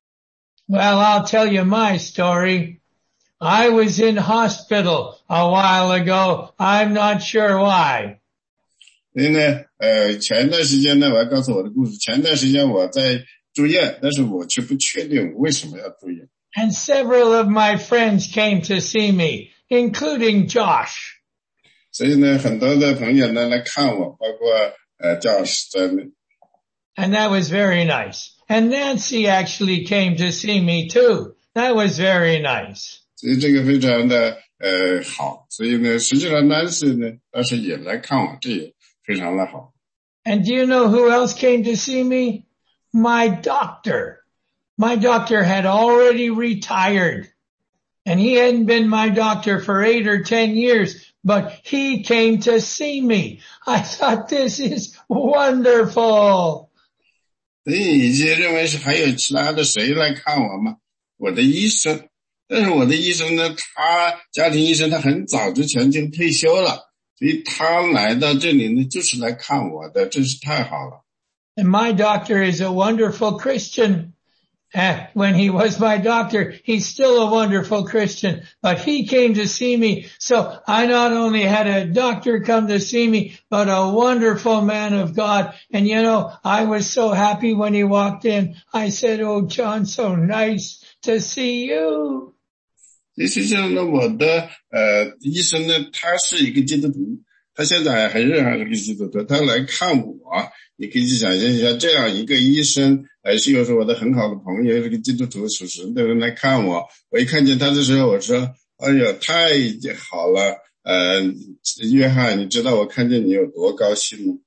Speaker 3: Well, I'll tell you my story. I was in hospital a while ago. I'm not sure why.
Speaker 1: 所以呢，前段时间呢，我要告诉我的故事。前段时间我在住院，但是我却不确定为什么要住院。
Speaker 3: And several of my friends came to see me, including Josh.
Speaker 1: 所以呢，很多的朋友呢来看我，包括Josh 在内。
Speaker 3: And that was very nice. And Nancy actually came to see me too. That was very nice.
Speaker 1: 所以这个非常的好。所以呢，实际上Nancy呢，当时也来看我，这也非常的好。
Speaker 3: And do you know who else came to see me? My doctor. My doctor had already retired. And he hadn't been my doctor for 8 or 10 years, but he came to see me. I thought this is wonderful.
Speaker 1: 所以你就认为是还有其他的谁来看我吗？我的医生。但是我的医生呢，他家庭医生，他很早之前就退休了，所以他来到这里呢，就是来看我的，真是太好了。
Speaker 3: And my doctor is a wonderful Christian. When he was my doctor, he's still a wonderful Christian, but he came to see me. So I not only had a doctor come to see me, but a wonderful man of God. And you know, I was so happy when he walked in. I said, "Oh, John, so nice to see you."
Speaker 1: 实际上呢，我的医生呢，他是一个基督徒，他现在还仍然是个基督徒，他来看我，你可以去想象一下，这样一个医生，是又是我的很好的朋友，是个基督徒属神的人来看我，我一看见他的时候，我说，哎呀，太好了，约翰，你知道我看见你有多高兴吗？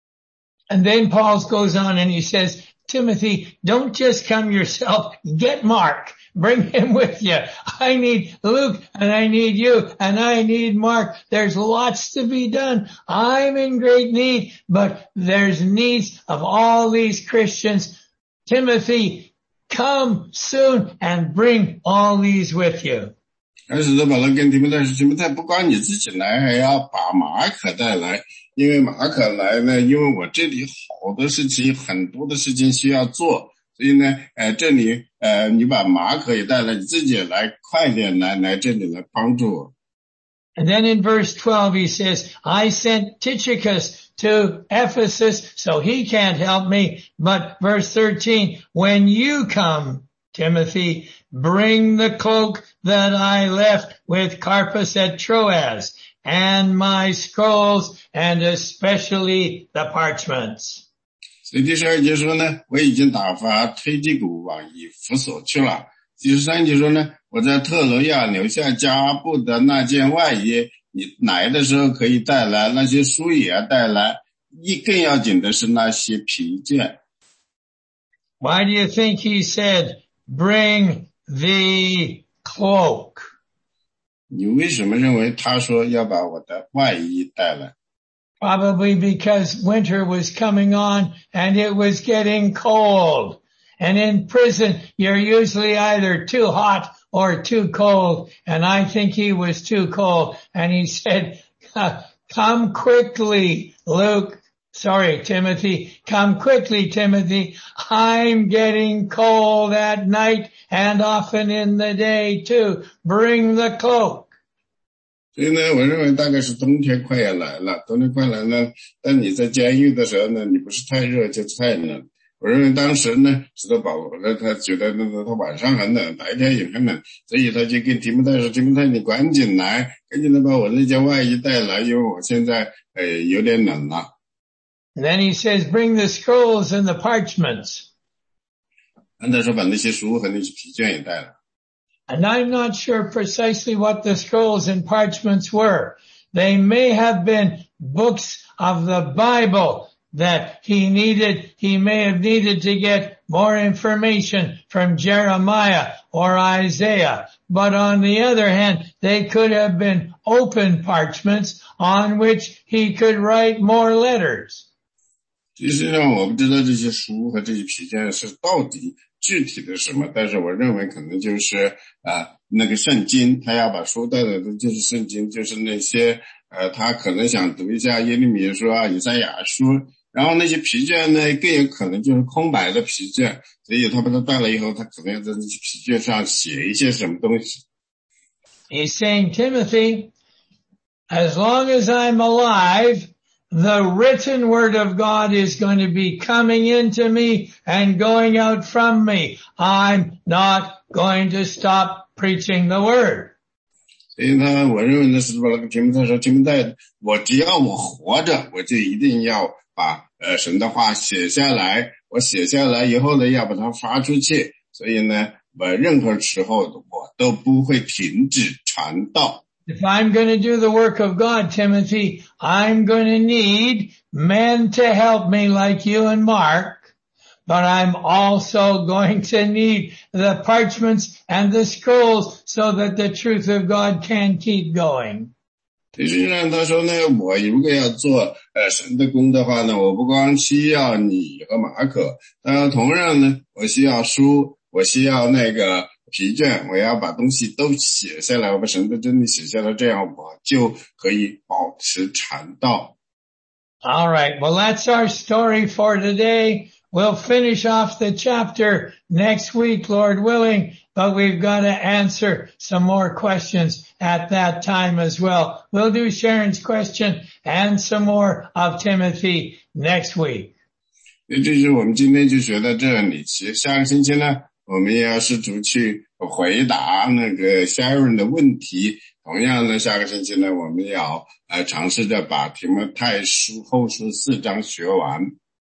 Speaker 3: And then Paul goes on and he says, Timothy, don't just come yourself, get Mark. Bring him with you. I need Luke and I need you and I need Mark. There's lots to be done. I'm in great need, but there's needs of all these Christians. Timothy, come soon and bring all these with you.
Speaker 1: 而使得保罗跟提摩太说，提摩太不光你自己来，还要把马可带来，因为马可来呢，因为我这里好多事情，很多的事情需要做，所以呢，这里你把马可也带来，你自己也来，快点来这里来帮助我。
Speaker 3: And then in verse 12 he says, I sent Tychicus to Ephesus, so he can't help me. But verse 13, when you come, Timothy, bring the cloak that I left with Carpus at Troas, and my scrolls, and especially the parchments.
Speaker 1: 所以第12节说呢，我已经打发推基古往以弗所去了。第13节说呢，我在特罗亚留下加布的那件外衣，你来的时候可以带来，那些书也要带来，更要紧的是那些皮件。
Speaker 3: Why do you think he said, bring the cloak?
Speaker 1: 你为什么认为他说要把我的外衣带来？
Speaker 3: Probably because winter was coming on and it was getting cold. And in prison, you're usually either too hot or too cold. And I think he was too cold. And he said, come quickly, Timothy. Come quickly, Timothy. I'm getting cold at night and often in the day too. Bring the cloak.
Speaker 1: 所以呢，我认为大概是冬天快要来了，但你在监狱的时候呢，你不是太热就太冷。我认为当时呢，使徒保罗呢，他觉得他晚上很冷，白天也很冷，所以他就跟提摩太说，提摩太你赶紧来，赶紧的把我那件外衣带来，因为我现在有点冷了。
Speaker 3: And then he says, bring the scrolls and the parchments.
Speaker 1: 他说把那些书和那些皮卷也带来。
Speaker 3: And I'm not sure precisely what the scrolls and parchments were. They may have been books of the Bible that he may have needed to get more information from Jeremiah or Isaiah. But on the other hand, they could have been open parchments on which he could write more letters.
Speaker 1: 其实上我不知道这些书和这些皮件是到底具体的什么，但是我认为可能就是那个圣经，他要把书带来的就是圣经，就是那些他可能想读一下耶利米书啊、以赛亚书，然后那些皮卷呢更有可能就是空白的皮卷，所以他把它带来以后，他可能要在那些皮卷上写一些什么东西。
Speaker 3: He's saying, Timothy, as long as I'm alive, the written word of God is going to be coming into me and going out from me. I'm not going to stop preaching the word.
Speaker 1: 所以呢，我认为呢是把那个提摩太说，提摩太，我只要我活着，我就一定要把神的话写下来。我写下来以后呢，要把它发出去。所以呢，我任何时候我都不会停止传道。
Speaker 3: If I'm going to do the work of God, Timothy, I'm going to need men to help me like you and Mark, but I'm also going to need the parchments and the scrolls so that the truth of God can keep going.
Speaker 1: 实际上他说呢，我如果要做神的工的话呢，我不光需要你和马可，同样呢，我需要书，我需要那个皮卷，我要把东西都写下来，我把神的真理写下来，这样我就可以保持传道。
Speaker 3: All right. Well, that's our story for today. We'll finish off the chapter next week, Lord willing, but we've got to answer some more questions at that time as well. We'll do Sharon's question and some more of Timothy next week.
Speaker 1: 这是我们今天就学到这里，下个星期呢，我们也要试图去回答那个 Sharon 的问题。同样呢，下个星期呢，我们要尝试着把提摩太书后书4章学完。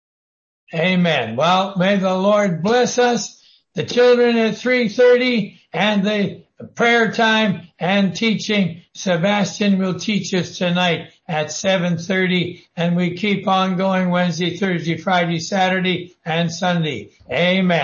Speaker 3: Amen. Well, may the Lord bless us, the children at 3:30 and the prayer time and teaching. Sebastian will teach us tonight at 7:30 and we keep on going Wednesday, Thursday, Friday, Saturday and Sunday. Amen.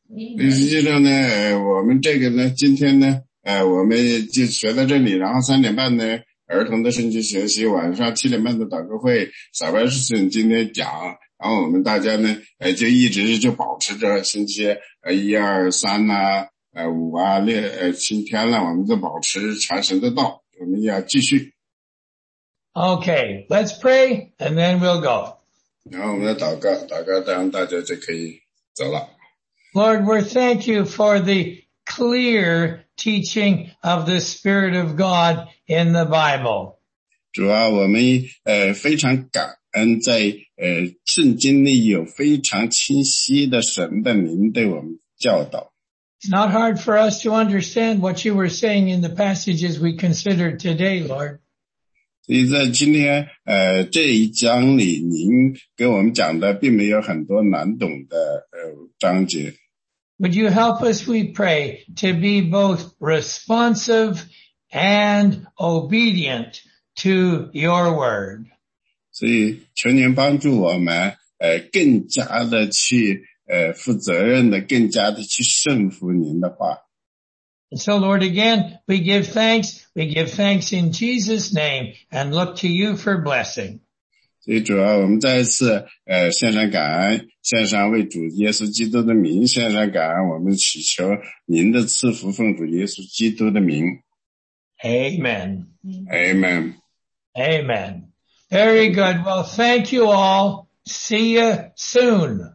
Speaker 1: 实际上呢，我们这个呢，今天呢，我们就学到这里，然后3点半呢，儿童的圣经学习，晚上7点半的祷告会，小班事情今天讲，然后我们大家呢，就一直就保持着星期1、2、3呐，5啊、6、7天了，我们就保持传神的道，我们要继续。
Speaker 3: Okay, let's pray and then we'll go.
Speaker 1: 然后我们的祷告，当然大家就可以走了。
Speaker 3: Lord, we thank you for the clear teaching of the Spirit of God in the Bible.
Speaker 1: 主啊，我们非常感恩，在圣经里有非常清晰的神的灵对我们教导。
Speaker 3: It's not hard for us to understand what you were saying in the passages we considered today, Lord.
Speaker 1: 所以在今天这一章里，您给我们讲的并没有很多难懂的章节。
Speaker 3: Would you help us, we pray, to be both responsive and obedient to your word.
Speaker 1: 所以求您帮助我们更加的去负责任的，更加的去顺服您的话。
Speaker 3: And so, Lord, again, we give thanks. We give thanks in Jesus' name and look to you for blessing.
Speaker 1: 所以主要我们再一次献上感恩，献上为主耶稣基督的名献上感恩，我们祈求您的赐福，奉主耶稣基督的名。
Speaker 3: Amen.
Speaker 1: Amen.
Speaker 3: Amen. Very good. Well, thank you all. See you soon.